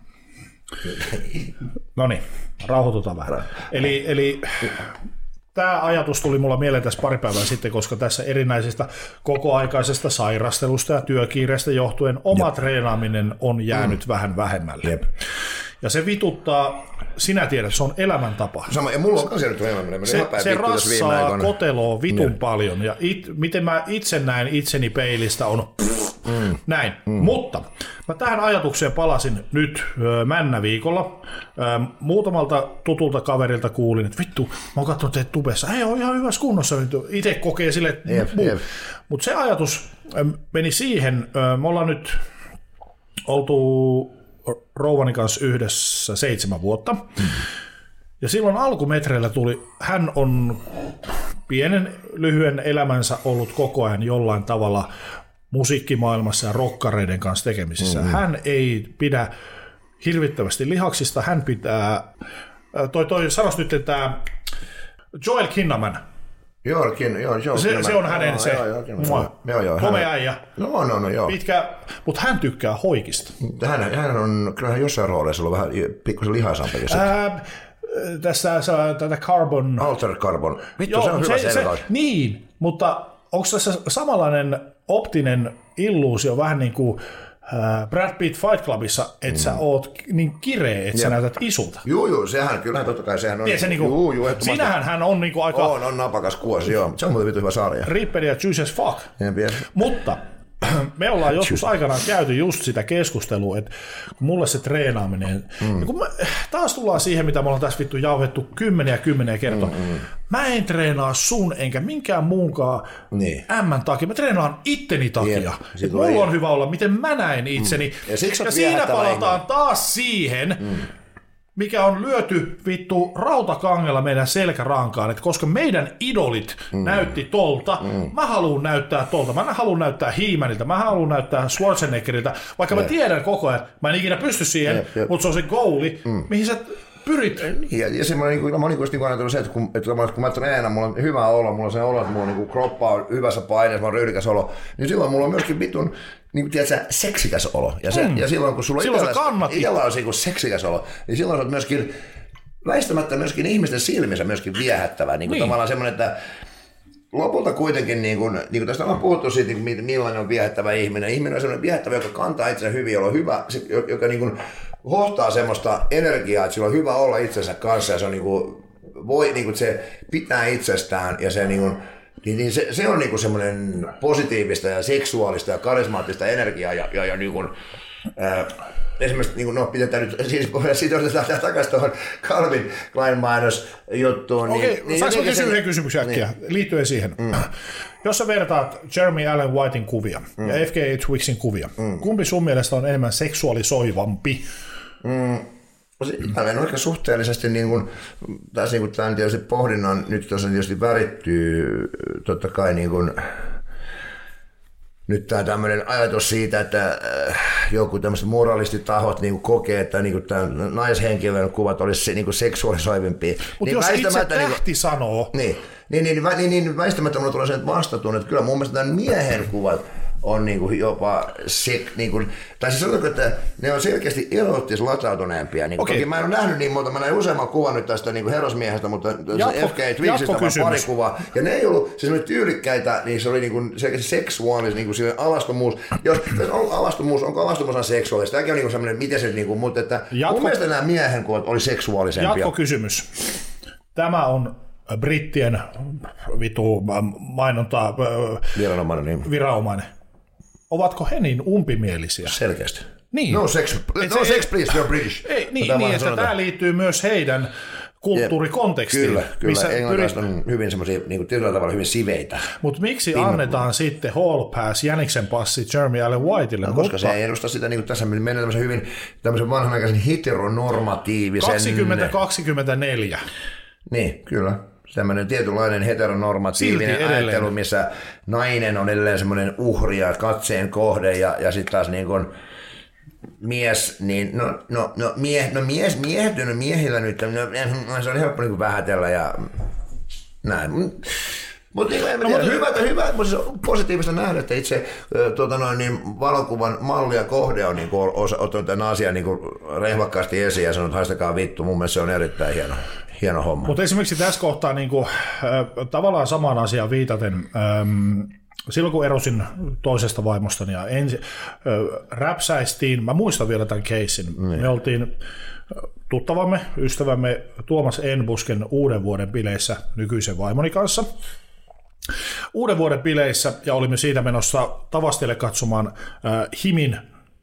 No niin, rauhoitutaan vähän. Eli, eli tämä ajatus tuli mulla mieleen tässä pari päivää sitten, koska tässä erinäisistä kokoaikaisesta sairastelusta ja työkiireestä johtuen oma Jep. treenaaminen on jäänyt mm. vähän vähemmälle. Jep. Ja se vituttaa, sinä tiedät, se on elämäntapa. Sama, ja mulla on kanssa nyt elämäntapa. Se, se rassaa koteloa vitun mm. paljon, ja it, miten mä itse näen itseni peilistä on pff, mm. näin. Mm. Mutta mä tähän ajatukseen palasin nyt ö, männäviikolla. Ö, muutamalta tutulta kaverilta kuulin, että vittu, mä oon katsonut teet tubessa. Hei, on ihan hyvässä kunnossa. Itse kokee sille, että mutta se ajatus ö, meni siihen, ö, me ollaan nyt oltu rouvani kanssa yhdessä seitsemän vuotta. Mm. Ja silloin alkumetreillä tuli, hän on pienen lyhyen elämänsä ollut koko ajan jollain tavalla musiikkimaailmassa ja rokkareiden kanssa tekemisissä. Mm-hmm. Hän ei pidä hirvittävästi lihaksista, hän pitää, toi, toi sanos nyt, että Joel Kinnaman. Joo, joo, joo, se, se on hänen joo, se joo, joo, joo, joo, joo, komea äijä. No, no, no, joo. Pitkä, mutta hän tykkää hoikista. Hän, hän on, kyllähän jossain rooleissa ollut vähän pikkusen lihaisampikin. Ää, tässä tätä Carbon... Alter Carbon. Vittu, joo, se on hyvä se, selkaus. Niin, mutta onko tässä samanlainen optinen illuusio vähän niin kuin Brad Pitt Fight Clubissa, että mm. sä oot niin kireä, että sä näytät isulta. Joo, joo, sehän kyllä totta kai sehän on. Tiedätkö, niin kuin, juu, juu, sinähän hän on niin kuin aika... On, on napakas kuosi, joo. Se on muuten vittu hyvä sarja. Ripper ja juice as fuck. Jep, mutta me ollaan joskus aikanaan käyty just sitä keskustelua, että mulle se treenaaminen, mm. kun me, taas tullaan siihen, mitä me ollaan tässä vittu jauhettu kymmeniä kymmeniä kertoa. Mm, mm. Mä en treenaa sun enkä minkään muunkaan niin. ämmän takia. Mä treenaan itteni takia. Yep. Mulla on hyvä olla, miten mä näen itseni. Mm. Ja, ja siinä palataan taas siihen, mm. mikä on lyöty vittu rautakangella meidän selkärankaan, että koska meidän idolit mm. näytti tolta, mm. mä haluan näyttää tolta, mä haluan näyttää He-Manilta, mä haluan näyttää Schwarzeneggeriltä, vaikka yeah. mä tiedän koko ajan, mä en ikinä pysty siihen, yeah, yeah. mutta se on se goali, mm. mihin sä pyrit. Ja, ja semmoinen, niin kuin, mä niin kuin ajatellut se, että kun, että kun mä treenaan, mulla on hyvä olo, mulla on se olo, että mulla on niin kuin, kroppa on hyvässä paineessa, mä on ryhdikäs olo, niin silloin mulla on myöskin vitun niin kuin tiedätkö, seksikäs olo. Ja, se, mm. ja silloin kun sulla itsellä on se seksikäs olo, niin silloin sä oot myöskin väistämättä myöskin ihmisten silmissä myöskin viehättävää. Niin kuin niin. Tavallaan semmoinen, että lopulta kuitenkin, niin kuin, niin kuin tästä ollaan puhuttu siitä, niin millainen on viehättävä ihminen. Ihminen on sellainen viehättävä, joka kantaa itsensä hyvin, jolla on hyvä, joka niin kuin hohtaa semmoista energiaa, että sillä on hyvä olla itsensä kanssa ja se on niin kuin, voi, niin kuin se pitää itsestään ja se, niin kuin, niin, niin se, se on niin kuin semmoinen positiivista ja seksuaalista ja karismaattista energiaa ja, ja, ja niin kuin, ää, esimerkiksi, niin kuin, no pidetään nyt, siis siitä otetaan takaisin tuohon Calvin Klein mainosjuttuun. Okei, niin, niin saanko kysyä sen... yhden kysymyksen äkkiä niin. liittyen siihen? Mm. Jos sä vertaat Jeremy Allen Whitein kuvia mm. ja F K A Twigsin kuvia, mm. kumpi sun mielestä on enemmän seksuaalisoivampi? Mm. Mä en oikein suhteellisesti, niin kuin, taas niin kuin tämän tietysti pohdinnan, nyt tuossa tietysti värittyy totta kai niin kuin, nyt tämä tämmöinen ajatus siitä, että joku tämmöiset moralistitahot niin kokee, että niin tämän naishenkilön kuvat olisi niin seksuaalisoivimpia. Mutta niin jos itse tähti niin, sanoo. Niin, niin, niin, niin, niin väistämättä minulla tulee sen vastatunne, että kyllä mun mielestä tämän miehen kuvat on niin kuin jopa sek, niin kuin, tai siis sanotaanko, että ne on selkeästi erottis latautuneempia. Niin okay. Toki mä en ole nähnyt niin monta, mä näin useamman kuvan nyt tästä niin kuin herrasmiehestä, mutta F K Twigsistä vaan pari kuvaa. Ja ne ei ollut, siis ne oli tyylikkäitä, niin se oli niin kuin selkeästi seksuaalis, niin kuin alastomuus. Jos on alastomuus, onko alastomuus seksuaalista? Tämäkin on niin kuin semmoinen, miten se, niin kuin, mutta että Jatko, mun mielestä nämä miehen kuvat oli seksuaalisempia. Jatkokysymys. Tämä on brittien vitu mainonta viranomainen. Niin. viranomainen. Ovatko he niin umpimielisiä? Selkeästi. Niin. No sex, no se, sex please, you're British. Ei, niin, niin että tämä liittyy myös heidän kulttuurikontekstiin. Kyllä, kyllä. Englantilaiset on hyvin semmoisia, niin kuin tietyllä tavalla hyvin siveitä. Mutta miksi Pinnan. annetaan sitten Hall Pass, Jäniksen passi Jeremy Allen Whiteille? No, koska mutta... se ei edusta sitä, niin kuin tässä mennään tämmöisen hyvin tämmöisen vanhanaikaisen heteronormatiivisen... kaksikymmentä kaksikymmentäneljä. Niin, kyllä. Tämmöinen tietynlainen heteronormatiivinen ajattelu, missä nainen on edelleen semmoinen uhri ja katseen kohde ja, ja sitten taas niin kuin mies, niin no, no, no, mie, no mies, miehettynyt miehillä nyt, no, se on helppo niin kuin vähätellä ja näin. Mutta niin, en no, tiedä, hyvä, hyvä, mutta se on positiivista nähdä, että itse tuota noin, niin valokuvan malli ja kohde on niin kuin, ottanut tämän asian niin kuin rehvakkaasti esiin ja sanonut, haistakaa vittu, mun mielestä se on erittäin hieno. Hieno homma. Mutta esimerkiksi tässä kohtaa niin kuin, äh, tavallaan samaan asiaan viitaten, ähm, silloin kun erosin toisesta vaimostani ja ensin äh, räpsäistiin, mä muistan vielä tämän keissin, mm. me oltiin tuttavamme, ystävämme Tuomas Enbusken uuden vuoden bileissä nykyisen vaimoni kanssa. Uuden vuoden bileissä ja olimme siitä menossa Tavastelle katsomaan äh, Himin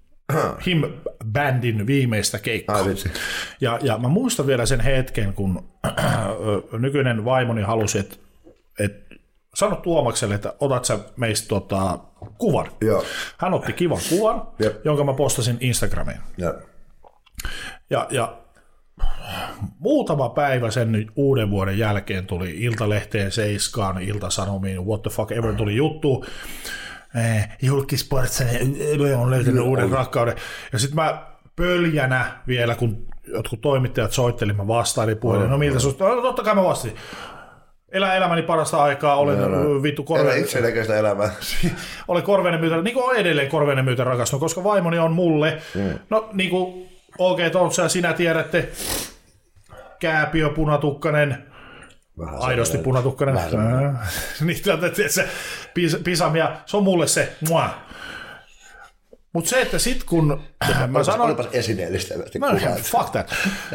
Him-bändin viimeistä keikkaa. Ah, ja, ja mä muistan vielä sen hetken, kun nykyinen vaimoni halusi, että et, sano Tuomakselle, että otat sä meistä tota, kuvan. Joo. Hän otti kivan kuvan, Jep. jonka mä postasin Instagramiin. Jep. Ja, ja muutama päivä sen uuden vuoden jälkeen tuli Iltalehteen, Seiskaan, Ilta-Sanomiin, what the fuck ever tuli juttu. Julkisportsa on löytänyt no, uuden on. rakkauden. Ja sitten mä pöljänä vielä, kun jotkut toimittajat soitteli, mä vastailin puhelin. No miltä susta? No totta kai mä vastasin. Elä elämäni parasta aikaa, olen no, no. vittu korveinen. Elä itsenäköistä elämää. Olen korveinen myytä, niin kuin on edelleen korveinen myytä rakastunut, koska vaimoni on mulle. Mm. No niin kuin okei, okay, Tontsa, sinä tiedätte, Kääpiö, punatukkanen, vähän aidosti punatukkanen. Niin, se pisamia, se on mulle se. Mutta se, että sit kun mä sanon... Olipas esineellistä. Fuck that.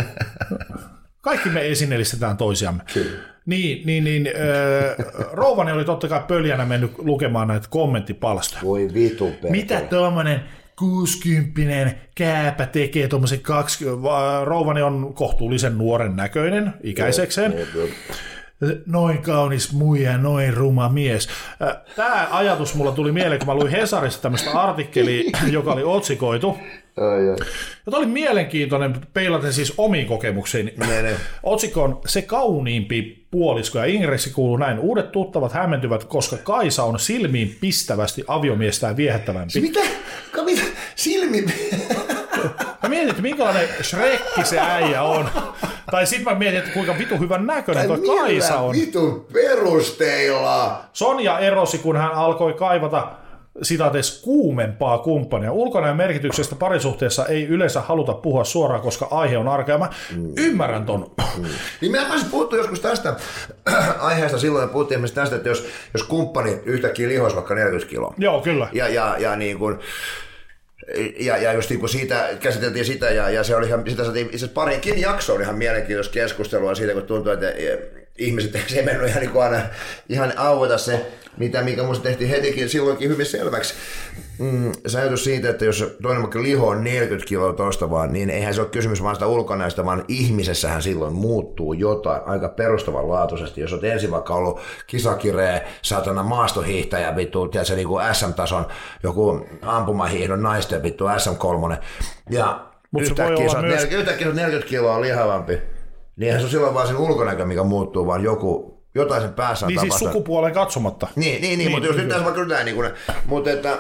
Kaikki me esineellistetään toisiamme. Kyllä. Niin, niin, niin äh, rouvani oli totta kai pöljänä mennyt lukemaan näitä kommenttipalstoja. Voi vitu perkele. Mitä tuommoinen kuusikymppinen kääpä tekee tuommoisen kaksikymmentä... Rouvani on kohtuullisen nuoren näköinen ikäisekseen. Noin kaunis muija, noin ruma mies. Tämä ajatus mulla tuli mieleen, kun mä luin Hesarista tämmöistä artikkelia, joka oli otsikoitu. Ai, ai. Tämä oli mielenkiintoinen, peilaten siis omiin kokemuksiin. Otsikko on Se kauniimpi puolisko, ja ingressi kuuluu näin. Uudet tuttavat hämmentyvät, koska Kaisa on silmiin pistävästi aviomiestään viehättävämpi. Mitä? Mitä? Silmiin? Mä mietin, että minkälainen Shrekki se äijä on. Tai sit mä mietin, että kuinka vitu hyvän näköinen toi Kaisa on. Vitun perusteilla. Sonja erosi, kun hän alkoi kaivata sitaateessa kuumempaa kumppania. Ulkonäön merkityksestä parisuhteessa ei yleensä haluta puhua suoraan, koska aihe on arkea. Mä mm. ymmärrän ton. Mm. Niin me olisin puhuttu joskus tästä aiheesta silloin, että puhuttiin esimerkiksi tästä, että jos, jos kumppani yhtäkkiä lihoisi vaikka neljäkymmentä kiloa. Joo, kyllä. Ja, ja, ja niin kuin... Ja, ja just niin kuin siitä käsiteltiin sitä, ja, ja se oli ihan, sitä saatiin itse asiassa pariinkin jaksoon ihan mielenkiintoista keskustelua siitä, kun tuntuu, että ihmiset se ei mennyt ihan, niin kuin aina, ihan aueta se, mitä, mikä musta tehtiin hetikin silloinkin hyvin selväksi. Mm, se ajatus siitä, että jos toinen vaikka liho on neljäkymmentä kiloa tosta vaan, niin eihän se ole kysymys vaan sitä ulkonäöstä, vaan ihmisessähän silloin muuttuu jotain aika perustavanlaatuisesti. Jos olet ensin vaikka ollut kisakiree, saatana maastohiihtäjä, vittu, tiedätkö, niin kuin S M-tason, joku ampumahiihdon naisten, vittu S M kolme, ja Mut yhtäkkiä sä oot myös... neljäkymmentä kiloa lihavampi, niin eihän se ole silloin vaan sen ulkonäkö, mikä muuttuu, vaan joku... Jotain sen päässä on niin tapahtunut. Siis sukupuolen katsomatta. Niin, niin, niin, niin mutta jos nyt tässä vaikka yritetään, niin kuin, mutta että,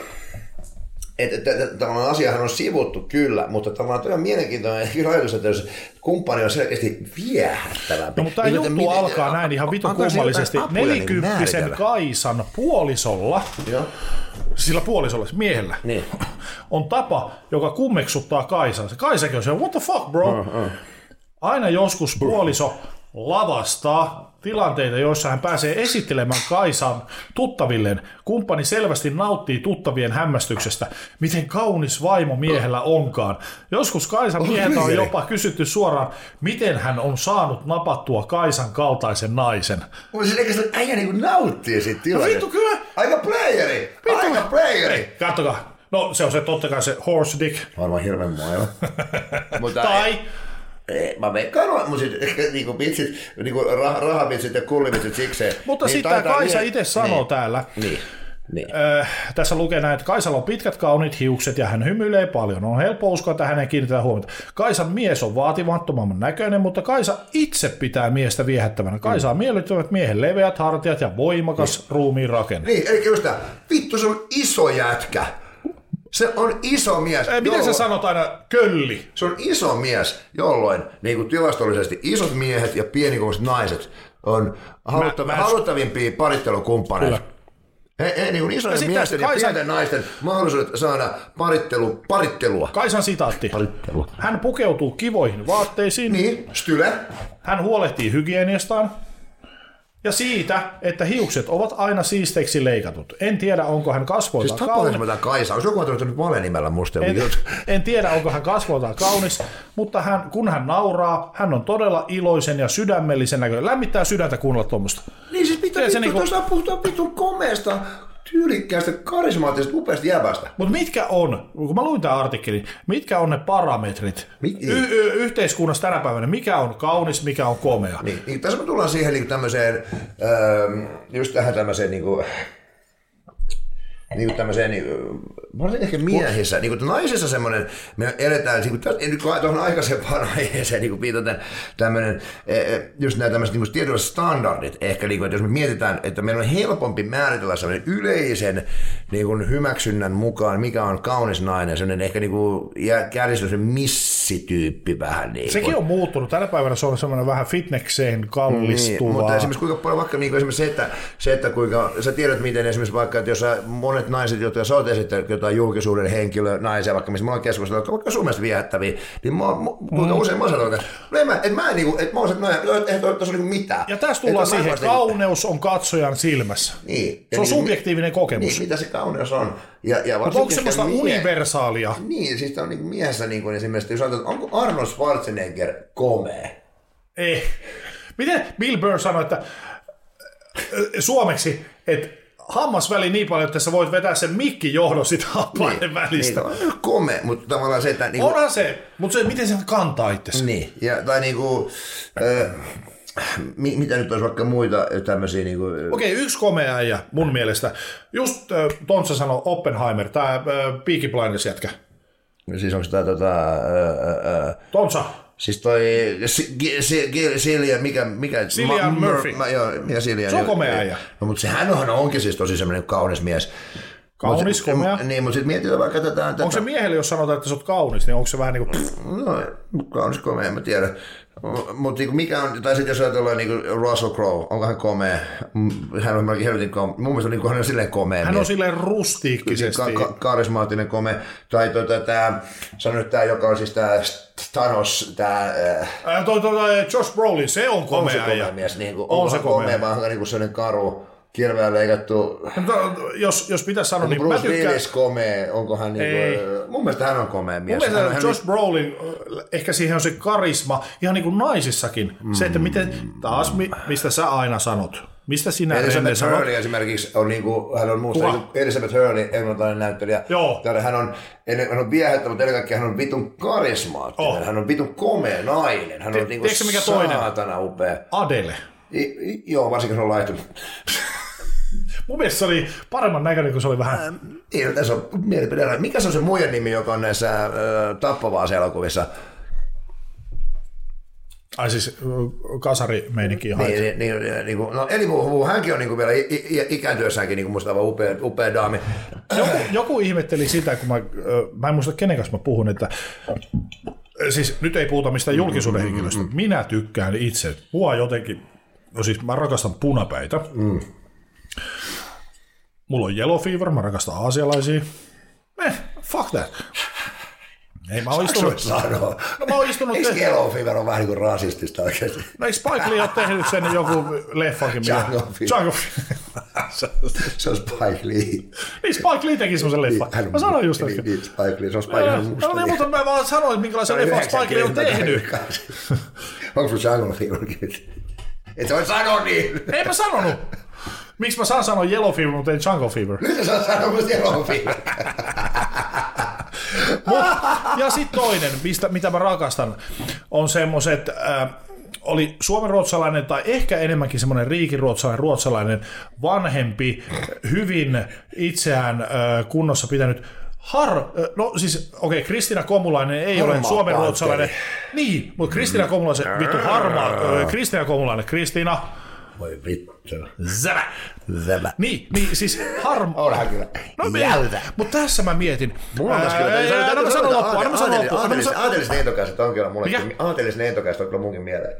että, että, että tavallaan asiahan on sivuttu kyllä, mutta tavallaan toi on mielenkiintoinen ajatus, että jos kumppani on selkeästi viehättävämpi. No, mutta tämä juttu miten, alkaa näin ihan vitun kummallisesti. Nelikymppisen niin Kaisan puolisolla, ja. sillä puolisolla, miehellä, niin. on tapa, joka kummeksuttaa Kaisan. Se Kaisakin on se, what the fuck bro? Uh, uh. Aina joskus puoliso lavastaa tilanteita, joissa hän pääsee esittelemään Kaisan tuttavilleen. Kumppani selvästi nauttii tuttavien hämmästyksestä, miten kaunis vaimo miehellä onkaan. Joskus Kaisan mieheltä on jopa kysytty suoraan, miten hän on saanut napattua Kaisan kaltaisen naisen. Mutta se eikä äijä niinku nauttii siitä tilanteesta. No vittu kyllä. Aika playeri. Vittu. Aika playeri. Ei, katsokaa. No se on se totta kai se horse dick. Varmaan hirveän mailla. Tai... Ei, mä veikkaan, mutta ehkä niinku vitsit, niinku rah- rahavitsit ja kullivitsit sikseen. Mutta niin sitten Kaisa itse sanoo niin. täällä, niin. Niin. Äh, tässä lukee näin, että Kaisalla on pitkät kauniit hiukset ja hän hymyilee paljon. On helppo uskoa, että hänen kiinnitetään huomiota. Kaisan mies on vaatimattomamman näköinen, mutta Kaisa itse pitää miestä viehättävänä. Kaisa on miellyttävät miehen leveät hartiat ja voimakas niin. ruumiin rakenne. Niin, eli just tämä, vittu se on iso jätkä. Se on iso mies. Ei, miten jolloin... sä sanot aina kölli? Se on iso mies, jolloin niin kuin tilastollisesti isot miehet ja pienikokoiset naiset on haluttav- mä, mä... haluttavimpia parittelukumppaneita. He, he, niin kuin isojen ja miesten ja Kaisan... pienten naisten mahdollisuudet saada parittelu, parittelua. Kaisan sitaatti. Parittelua. Hän pukeutuu kivoihin vaatteisiin. Niin, style. Hän huolehtii hygieniastaan. Ja siitä, että hiukset ovat aina siisteiksi leikatut. En tiedä, onko hän kasvoiltaan siis kaunis. Siis Kaisa, onko joku ottanut nyt valenimellä musta? En, en tiedä, onko hän kasvoiltaan kaunis, mutta hän, kun hän nauraa, hän on todella iloisen ja sydämellisen näköinen. Lämmittää sydäntä kuunnella tuommoista. Niin siis mitä vittu, niinku... tuossa puhutaan vitun komeasta, tyylikkäästä, karismaattisesta, upeasta jäbästä. Mutta mitkä on, kun mä luin tämän artikkelin, mitkä on ne parametrit y- y- yhteiskunnassa tänä päivänä, mikä on kaunis, mikä on komea? Niin, niin tässä me tullaan siihen niin tämmöiseen, öö, just tähän tämmöiseen niin kuin, niin kuin tämmöiseen, niin, varsin ehkä miehissä, niin kuin naisissa semmoinen, me eletään, niin kuin, nyt kun tuohon aikaisempaan aiheeseen niin viitaten tämmöinen, just nämä tämmöiset niin tietynlaiset standardit, ehkä niin kuin, että jos me mietitään, että meillä on helpompi määritellä semmoinen yleisen niin kuin hyväksynnän mukaan, mikä on kaunis nainen, semmoinen ehkä niin kuin kärjistys missityyppi vähän. Niin sekin on muuttunut, tänä päivänä se on semmoinen vähän fitnekseen kallistuva. Niin, mutta esimerkiksi kuinka paljon vaikka niin kuin esimerkiksi se, että, se, että kuinka, sä tiedät miten esimerkiksi vaikka, että jos sä, monet naiset, jotka sä oot esittänyt jotain julkisuuden henkilö, naisia, vaikka missä me ollaan keskustellut, jotka vaikka sun mielestä viehättäviä, niin mä, kuinka mm. usein mä sanon, että no mä, et mä en niinku, et mä oon se, että eihän tuossa ole niinku mitään. Ja tässä tullaan siihen, että kauneus on katsojan silmässä. Niin. Se on niin, subjektiivinen kokemus. Niin, mitä se kauneus on. Ja, ja mutta onko semmoista mie- universaalia? Niin, siis on niinku miehessä niinku esimerkiksi, jos ajatellaan, onko Arnold Schwarzenegger komea? Ei. Miten Bill Burr sanoi, että suomeksi, että hammasväli niin paljon, että sä voit vetää sen mikkijohdon sitä hampaiden niin, välistä. Niin, on kome, mutta tavallaan se, että... Niinku, onhan se, mutta se, miten se kantaa itsensä. Niin, ja, tai niinku... Äh, mitä nyt olisi vaikka muita tämmöisiä... Niinku, okei, okay, yksi komea äijä mun mielestä. Just äh, Tontsa sanoi Oppenheimer, tää äh, Peaky Blinders jätkä. Siis onko tää tota... Äh, äh, Tontsa. Siis toi Cillian, mikä... mikä Cillian ma, Murphy. Ma, joo, ja Cillian, se on komea äijä. No, mutta sehän onhan onkin siis tosi semmoinen kaunis mies. Kaunis, komea. Niin, mutta sitten mietitään vaikka tätä... Onko se miehelle, jos sanotaan, että sä oot kaunis, niin onko se vähän niin kuin... No, kaunis, komea, en mä tiedä. Mutta niinku mikä on, tai sitten jos ajatellaan niinku Russell Crowe, onko hän komea? Hän on melkein helvetin komea. Mun mielestä niinku hän on silleen komea. Hän mies. on silleen rustiikkisesti. Ka- ka- karismaattinen komea. Tai tota tää, sano nyt tää, joka on siis tää Thanos, tää... Äh, toi, toi, Josh Brolin, se on komea. On se komea mies, niinku, on se komea. komea, vaan niinku sellainen karu. Kirveellä leikattu. Jos, jos pitäisi sanoa, niin Bruce mä tykkään... Willis komea, onko hän niinku... Mun mielestä hän on komea mies. Mun mielestä hän, Josh hän... Brolin, ehkä siihen on se karisma, ihan niin kuin naisissakin. Mm. Se, että miten, taas mistä sä aina sanot. Mistä sinä Elizabeth sanot? Hurley esimerkiksi on niinku, hän on muusta niin Elizabeth Hurley, englantilainen näyttelijä. Joo. Hän on, hän on viehättävä, mutta ennen kaikkea hän on vitun karismaattinen. Oh. Hän on vitun komea nainen. Hän on Te, niinku mikä saatana toinen? Upea. Adele. I, I, joo, varsinkin se on laihtunut. Mun mielestä se oli paremman näköinen, kun se oli vähän... Ähm, niin, tässä on mielipide. Mikä se on se muiden nimi, joka on näissä äh, Tappavaas-elokuvissa? Ai siis kasarimeininki ihan. Niin, niin, niin, niin, no Eli Wu, hänkin on niin vielä ikääntyessäänkin niin musta aivan upea, upea daami. Joku, joku ihmetteli sitä, kun mä, mä en muista kenen kanssa mä puhun, että siis nyt ei puhuta mistään julkisuuden henkilöstä. Mm, mm, Minä tykkään itse. Mua jotenkin, no siis mä rakastan punapäitä. Mm. Mulla on yellow fever, mä rakastan aasialaisia. Eh, fuck that. Ei mä oon istunut... sanoa? No mä oon istunut... Eikö yellow fever on vähän niin kuin rasistista oikeasti? No eikö Spike Lee ole tehnyt sen joku leffankin? Jungle Fever. Se on Spike Lee. Niin Spike Lee teki semmoisen leffan. Niin, mä sanoin just äsken. Niin, Spike Lee, se on Spike Lee musta. No niin, mutta mä vaan sanoin, minkälaisen leffan Spike Lee on tehnyt. Onko sun Jungle Feverkin? Et sä voi sanoa niin. Ei mä sanonut. Miksi mä saan sanoa yellow fever, mutta ei jungle fever? Nyt sä saat sanoa musta yellow fever. Mut, ja sitten toinen, mistä, mitä mä rakastan, on semmoiset, äh, oli suomenruotsalainen tai ehkä enemmänkin semmoinen riikiruotsalainen, ruotsalainen, vanhempi, hyvin itseään äh, kunnossa pitänyt, har, äh, no siis okei, okay, Kristiina Komulainen ei harmaa ole suomenruotsalainen, niin, mutta Kristiina Komulainen, vittu harmaa, äh, Kristiina Komulainen, Kristiina, voi vittu. Zävä. Zävä. Niin, niin siis harma. Onhan kyllä. No Jältä. Mutta tässä mä mietin. Mulla on tässä kyllä. Anna mä sanon loppuun. Anna mä sanon loppuun. Aatelis lentokäiset on kyllä mullekin. Aatelis lentokäiset on kyllä munkin mieleen.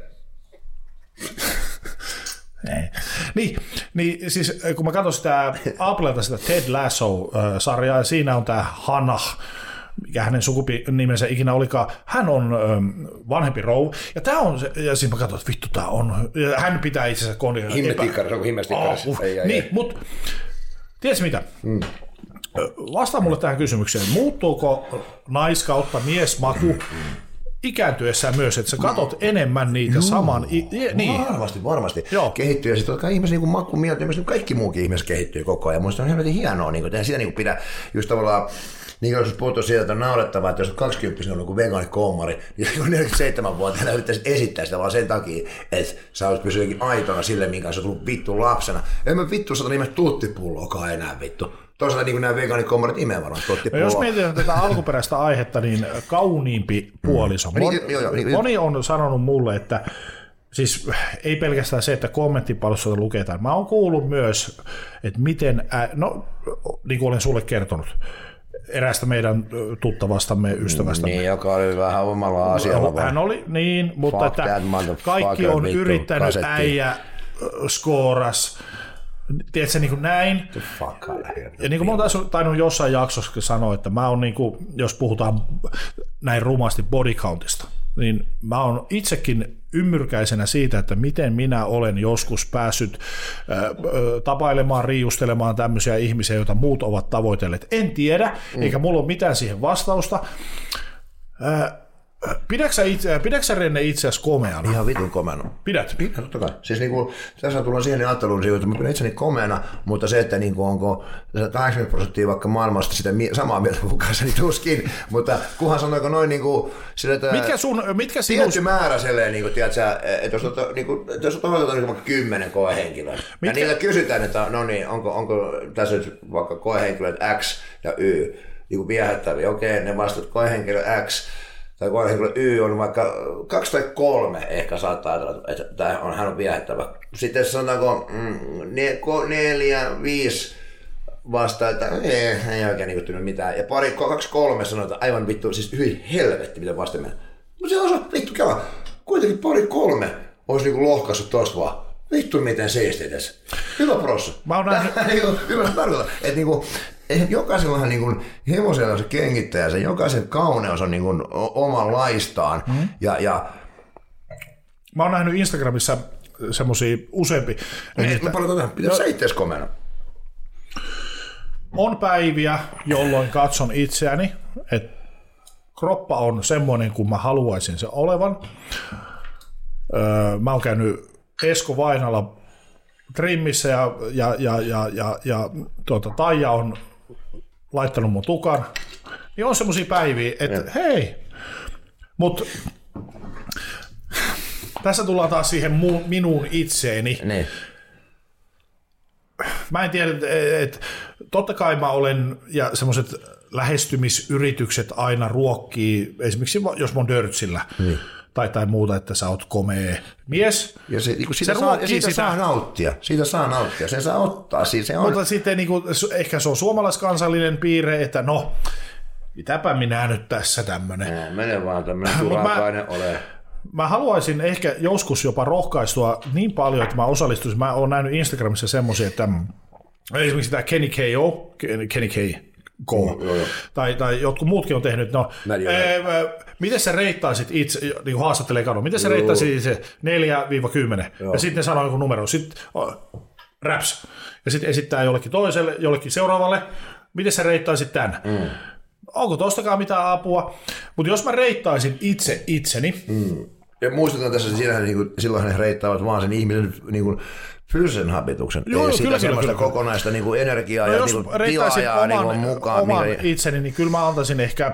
Niin, niin, siis kun mä katson sitä Applelta sitä Ted Lasso-sarjaa, ja siinä on tää Hannah, mikä hänen sukupinimensä ikinä olikaan, hän on ähm, vanhempi rouva, ja tää on se, ja siis mä katson, että vittu tää on, ja hän pitää itsensä kondilla. Himmetikkari, se on kuin himmetikkari. Oh, uh, niin, mutta tiedätkö mitä? Mm. Vastaa mulle tähän kysymykseen, muuttuuko naiskautta miesmaku ikääntyessään myös, että sä katot enemmän niitä Juu. saman... I, i, niin. Varmasti, varmasti. Joo. Kehittyy, ja sitten ihmisen niin maku, mieltä, ja kaikki muukin ihmiset kehittyy koko ajan. Minusta on helvetin hienoa, niin kuin, sitä niin pidä just tavallaan... Niin kuin jos puhuttu siitä, että on naurettavaa, että jos olet kaksikymmentä on joku vegaanikommari, niin neljäkymmentäseitsemän-vuotiaana yrittäisit esittää sitä vaan sen takia, että sä olisit pysynyt jokin aitona sille, minkä sä oot tullut vittu lapsena. En mä vittu sata nimestä tuttipulloakaan enää vittu. Toisaalta niin kuin nämä vegaanikommarit imee varmaan tuttipulloa. No jos mietitään tätä alkuperäistä aihetta, niin kauniimpi puoliso. Mon, niin, jo, jo, niin, moni on sanonut mulle, että siis ei pelkästään se, että kommenttipalvelussa luketaan. Mä oon kuullut myös, että miten, ä, no niin kuin olen sulle kertonut, eräästä meidän tuttavastamme, ystävästämme. Niin, joka oli vähän omalla asialla. Hän oli, niin, mutta että kaikki on yrittänyt kasetti. Äijä skooras. Tiedätkö, niin kuin näin. Ja niin kuin mä oon taas tainnut jossain jaksossa sanoa, että mä oon, niin kuin, jos puhutaan näin rumasti body countista, niin mä oon itsekin ymmyrkäisenä siitä, että miten minä olen joskus päässyt äh, tapailemaan, riiustelemaan tämmöisiä ihmisiä, joita muut ovat tavoitelleet. En tiedä, mm. eikä mulla ole mitään siihen vastausta. Äh, Pidätkö itse, pidätkö Renne itseäsi komeana? Ihan vitun komeana. Pidät? Pidät, totta kai. Siis niinku, tässä tullaan siihen ajatteluun, että mä pidän itseni komeana, mutta se, että niinku onko kahdeksankymmentä prosenttia vaikka maailmasta sitä samaa mieltä mun kanssa, niin tuskin. Mutta kunhan sanoiko noin niinku, sillä, että mitkä sun, mitkä tietty sinus... määrä silleen, niinku, tiedätkö, että jos otat niinku, vaikka kymmenen koehenkilöä, mitkä... ja niillä kysytään, että no niin, onko, onko tässä nyt vaikka koehenkilöt X ja Y, niinku viehättäviä, okei, ne vastaat koehenkilö X, tai koehenkilö Y on vaikka kaksi tai kolme ehkä saattaa ajatella, että tämä on, hän on viehättävä. Sitten sanotaanko mm, ne, neljä, viisi vastaan, että ei, ei oikein niin tullut mitään. Ja pari, kaksi, kolme sanoi, että aivan vittu, siis hyi helvetti, mitä vasten mennä. Mutta se on vittu kela. Kuitenkin pari, kolme olisi niin lohkaissut tosta vaan. Vittu miten siistiä tässä. Hyvä prossa. Mä oon nähnyt. Hyvä tarkoittaa, että niinku, jokaisellahan niinku, hevosella on se kengittäjä, se jokaisen kauneus on niinku omanlaistaan. Mm. Ja, ja... Mä oon nähnyt Instagramissa semmosia useampi. Niin, mä paljon tätä, pitää no, sä itseäsi komeena. On päiviä, jolloin katson itseäni, että kroppa on semmoinen kuin mä haluaisin se olevan. Öö, mä oon käynyt Esko Vainala trimmissä ja, ja, ja, ja, ja, ja tuota, Taija on laittanut mun tukan. Niin on semmosia päiviä, että ja. hei, mutta tässä tullaan taas siihen mu, minuun itseeni. Ne. Mä en tiedä, että totta kai mä olen, ja semmoiset lähestymisyritykset aina ruokkii, esimerkiksi jos mä oon dörtsillä, niin. tai, tai muuta, että sä oot komea mies. Ja se, niin siitä, se saa, ja siitä sitä. saa nauttia, siitä saa nauttia, sen saa ottaa. Siis se on. Mutta sitten niin kuin, ehkä se on suomalaiskansallinen piirre, että no, mitäpä minä nyt tässä tämmönen. Mene vaan tämmönen turhakainen ole. Mä haluaisin ehkä joskus jopa rohkaistua niin paljon, että mä osallistuisin. Mä oon nähnyt Instagramissa semmoisia, että esimerkiksi tämä Kenny K O, Kenny K Ko, mm, tai, tai jotkut muutkin on tehnyt, no, ee, miten sä reittaisit itse, niin kuin haastattelee kadon, miten sä reittaisit itse neljä kymmenen, ja sitten ne sanoo jonkun numero, sitten oh, raps, ja sitten esittää jollekin toiselle, jollekin seuraavalle, miten sä reittaisit tämän. Mm. Onko tostakaan mitään apua? Mutta jos mä reittaisin itse itseni. Mm. Ja muistetaan tässä, että niin silloin he reittaavat vaan sen ihmisen niin kuin fyysisen habituksen. Joo, ei kyllä, sitä kyllä, kyllä. kokonaista niin kuin energiaa no, ja jos niin kuin reittaisin tilaa oman, niin kuin mukaan. oman mikä... itseni, niin kyllä mä antaisin ehkä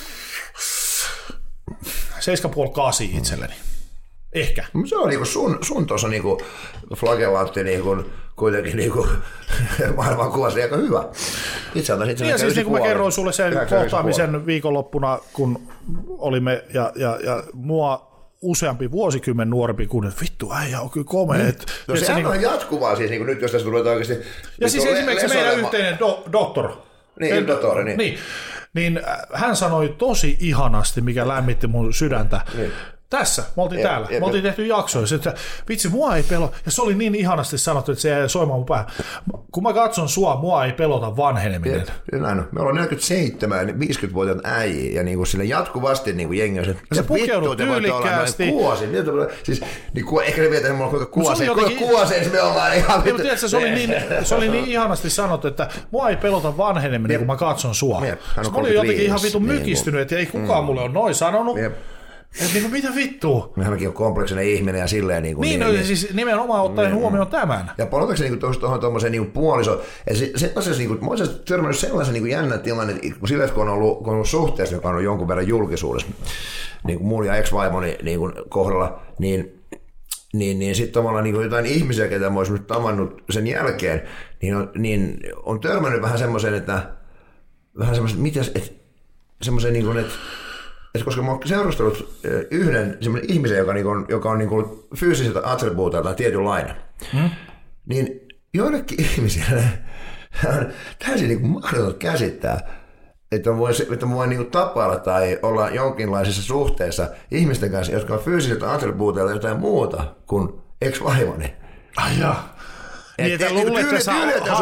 seitsemän pilkku viisi kahdeksan itselleni. Ehkä. Se on niinku sun, sun tuossa niinku flagellantti niinku, kuitenkin niinku, maailman kuvasi aika hyvä. Itse antaisin itse ja siis niin kuin mä kerroin sulle sen kohtaamisen viikonloppuna, kun olimme, ja, ja, ja mua useampi vuosikymmen nuorempi kuin, että vittu, äijä on kyllä komea. Mm. No sehän niin on jatkuvaa siis, niin nyt jos tässä tulee oikeasti... Ja siis esimerkiksi meidän olema... yhteinen do, doktor. Niin, doktori, niin. niin. Niin hän sanoi tosi ihanasti, mikä lämmitti mun sydäntä. Niin. Tässä, me oltiin ja, täällä, ja, me oltiin tehty jaksoja, että vitsi, mua ei pelota, ja se oli niin ihanasti sanottu, että se jäi soimaan mun päähän. Kun mä katson sua, mua ei pelota vanheneminen. Ja, näin on. Me ollaan neljäkymmentäseitsemän, viisikymmentävuotiaat äijä, ja niin kuin sille jatkuvasti niin kuin jengi on se, se pukeudut tyylikkäästi. Kuosin, siis niin ku, ehkä ne vietää, että mulla on kuinka kuosin, jotenkin... kuinka kuosin me ollaan ihan... Ei, tiedätkö, se, oli niin, se oli niin ihanasti sanottu, että mua ei pelota vanheneminen, Jep. kun mä katson sua. Jep. Mä olin jotenkin ihan vitun mykistynyt, että ei kukaan mm. mulle ole noin sanonut. Jep. Että niinku mitä vittua? Hänkin on kompleksinen ihminen ja silleen niinku... Niin, niin, no, niin siis nimenomaan ottaen niin, huomioon tämän. Ja palataanko se niinku tuohon tuommoiseen niinku puoliso... Se, se, se, niinku, mä olisin törmännyt sellaisen niinku jännän tilanne, että sillä kun on ollut, kun on ollut suhteessa, joka on ollut jonkun verran julkisuudessa, niin kuin mun ja ex-vaimoni niinku kohdalla, niin... Niin, niin sitten tavallaan niin jotain ihmisiä, ketä mä olisin nyt tavannut sen jälkeen, niin on, niin on törmännyt vähän semmoiseen, että... Vähän semmoisen, mitäs... Et, semmoiseen niinku, että... Et koska mä oon seurustellut yhden semmoinen ihmisen, joka, niinku on, joka on niinku fyysisiltä attribuuteiltaan tietynlainen, hmm? niin joillekin ihmisille on täysin niinku mahdoton käsittää, että mä voin, että mä voin niinku tapailla tai olla jonkinlaisessa suhteessa ihmisten kanssa, jotka on fyysisiltä attribuuteilta jotain muuta kuin ex-vaimoni. Ai jaa. Niin, että luulet, että sä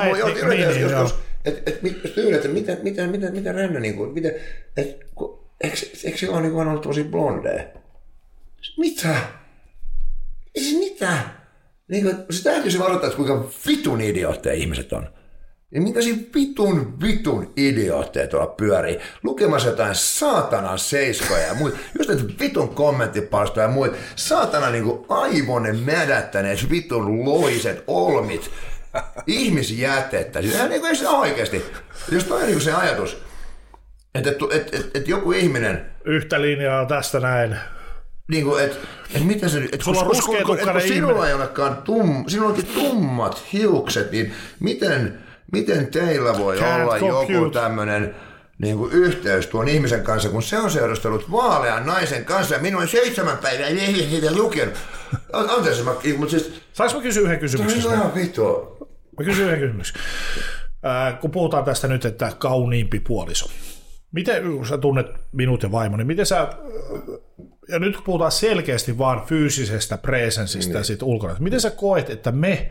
haet. Että miten, miten, miten, miten Renne, niinku, miten, että Eikö, eikö sillä ole niin ollut tosi blondeja? Mitä? Siis mitä? Niin kuin, se täytyisi varoittaa, että kuinka vitun idiootteja ihmiset on. Ja minkälaisia vitun vitun idiootteja tuolla pyörii. Lukemassa jotain saatanan seiskoja ja muita. Just näitä vitun kommenttipalstoja ja muita. Saatana niin kuin aivonen mädättäneet vitun loiset olmit. Ihmisjätettä. Siis ei niin se oikeasti. Jos toi on niin se ajatus. Että et, et, et, et joku ihminen... Yhtä linjaa tästä näin. Niin kuin, että et mitä se... Et sulla on ruskeatukkainen ihminen. Sinulla ei olekaan tum, sinulla onkin tummat hiukset, niin miten, miten teillä voi Can't olla joku tämmöinen niin kuin yhteys tuon ihmisen kanssa, kun se on seurustellut vaalean naisen kanssa ja minun on seitsemän päivää ei niitä lukenut. Anteeksi, mä... Mutta siis, saanko mä kysyä yhden kysymyksen? Tämä on ihan vittua. Mä kysyn yhden kysymyksen. Ää, kun puhutaan tästä nyt, että kauniimpi puoliso. Miten, kun sä tunnet minut ja vaimoni, miten sä, ja nyt kun puhutaan selkeästi vaan fyysisestä presenssistä ja siitä ulkona, miten sä koet, että me...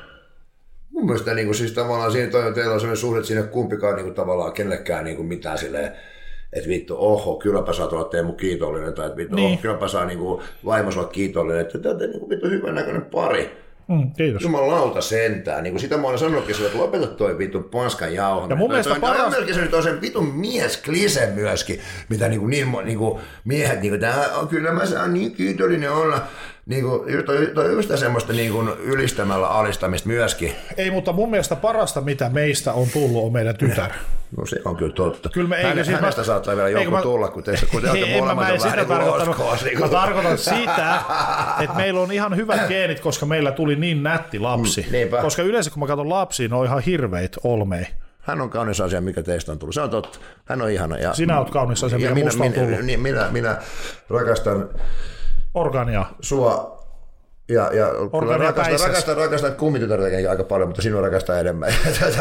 Mun mielestä niin kuin, siis tavallaan siinä teillä on sellainen suhde, että siinä kumpikaan niin kuin, tavallaan kenellekään niin kuin, mitään silleen, että vittu, oho, kylläpä saat olla Teemu kiitollinen, tai että vittu, niin. oho, kylläpä saa niin kuin, vaimos olla kiitollinen, että te olette niin kuin, vittu hyvän näköinen pari. Mm, kiitos. Jumalauta sentään. Niin kuin sitä mä olen sanonutkin sille, että lopeta toi vitun paskan jauhaminen. Ja mun mielestä toi, paras... toi, se nyt on sen vitun miesklise myöskin, mitä niin kuin, niin, niin kuin, miehet, niin kuin, tää, kyllä mä saan niin kiitollinen olla. Niin kuin, toi, toi just semmoista niin kuin ylistämällä alistamista myöskin. Ei, mutta mun mielestä parasta, mitä meistä on tullut, on meidän tytär. No se on kyllä totta. Kyllä me, Häne, siis hänestä mä, saattaa vielä joku mä, tulla, kun te, kun te olette molemmat on vähän niin kuin loskoos. Niin mä tarkoitan sitä, että meillä on ihan hyvät geenit, koska meillä tuli niin nätti lapsi. Mm, koska yleensä kun mä katson lapsia, ne on ihan hirveitä olmei. Hän on kaunis asia, mikä teistä on tullut. Se on totta. Hän on ihana. Ja, Sinä olet kaunis asia, mikä minä, musta on tullut. Minä, minä, minä rakastan Organia. Sua. Ja, ja kyllä rakastan, rakastan, rakastan kummitytärtäkin aika paljon, mutta sinua rakastan enemmän.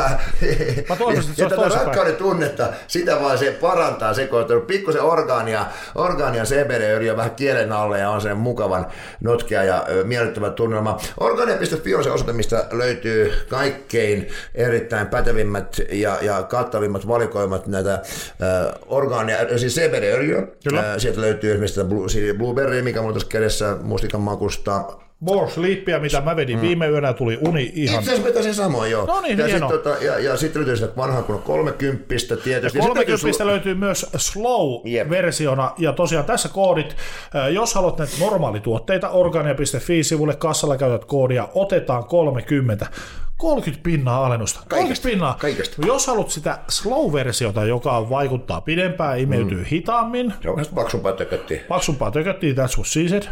Mä toivoisin, että ja tätä rakkauden tunnetta, sitä vaan se parantaa se, kun on pikkusen orgaania, orgaania C B D-öljyä vähän kielen alle ja on sen mukavan notkea ja miellyttävä tunnelma. Orgaania piste fi on se osoite, mistä löytyy kaikkein erittäin pätevimmät ja, ja kattavimmat valikoimat näitä äh, orgaania, siis C B D-öljyä. Äh, sieltä löytyy esimerkiksi blueberry, mikä on tässä kädessä mustikan makusta. More Sleepia, mitä mä vedin mm. viime yönä, tuli uni ihan... Itse asiassa vetäisin samoin, joo. No niin, ja hieno. Sit, tota, ja, ja sitten löytyy sitä vanhaa kun on kolmekymppistä tietysti. Ja kolmekymppistä löytyy myös slow-versiona, yep. Ja tosiaan tässä koodit, jos haluat näitä normaalituotteita, organia piste fi-sivulle, kassalla käytät koodia, otetaan kolmekymmentä. kolmekymmentä pinnaa alennusta. kolmekymmentä pinnaa. Kaikesta. Jos haluat sitä slow-versiota, joka vaikuttaa pidempään, imeytyy mm. hitaammin. Joo, paksumpaa tököttiin. Paksumpaa tököttiin, that's what she said.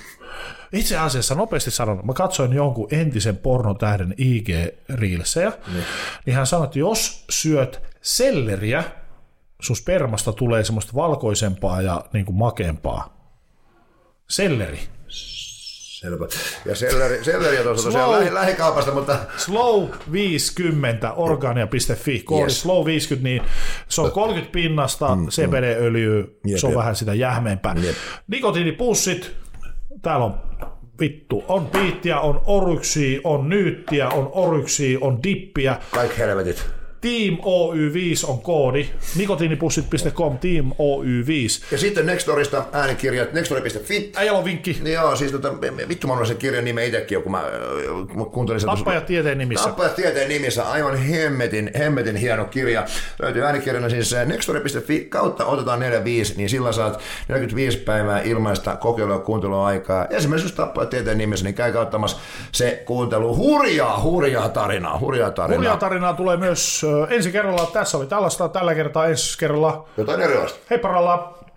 Itse asiassa nopeasti sanon, mä katsoin jonkun entisen pornotähden I G-reelsejä, niin. niin hän sanoi, että jos syöt selleriä, sun spermasta tulee semmoista valkoisempaa ja niin kuin makeampaa. Selleri. Selvä. Ja selleri, selleri on tosiaan lähi, lähikaupasta, mutta... Slow viisikymmentä, organia piste fi, koodi yes. Slow viisikymmentä, niin se on kolmekymmentä pinnasta, mm, C B D-öljyä, mm. se on jep, vähän sitä jähmeempää. Jep. Nikotiinipussit, täällä on vittu, on piittiä, on oryksia, on nyyttiä, on oryksia, on dippiä. Kaikki helvetit. Team O Y viisi on koodi, nikotiinipussit piste com, Team O Y viisi. Ja sitten Nextorista äänikirjat, nextori piste fi. Äijällä on vinkki. Niin joo, siis tota, vittu mä olen sen kirjan nimen itsekin jo, kun mä, mä kuuntelin sen. Tappajat tieteen nimissä. Tappajat tieteen nimissä, aivan hemmetin, hemmetin hieno kirja. Löytyy äänikirjana siis nextori piste fi kautta otetaan neljäkymmentäviisi, niin sillä saat neljäkymmentäviisi päivää ilmaista kokeilua ja kuunteluaikaa. Esimerkiksi jos Tappajat tieteen nimissä, niin käy kauttamassa se kuuntelu. Hurjaa, hurjaa tarinaa, hurjaa tarinaa. Hurjaa tarinaa tulee myös ensi kerralla. Tässä oli tällaista, tällä kertaa ensi kerralla. Jotain erilaista. Hei paralla.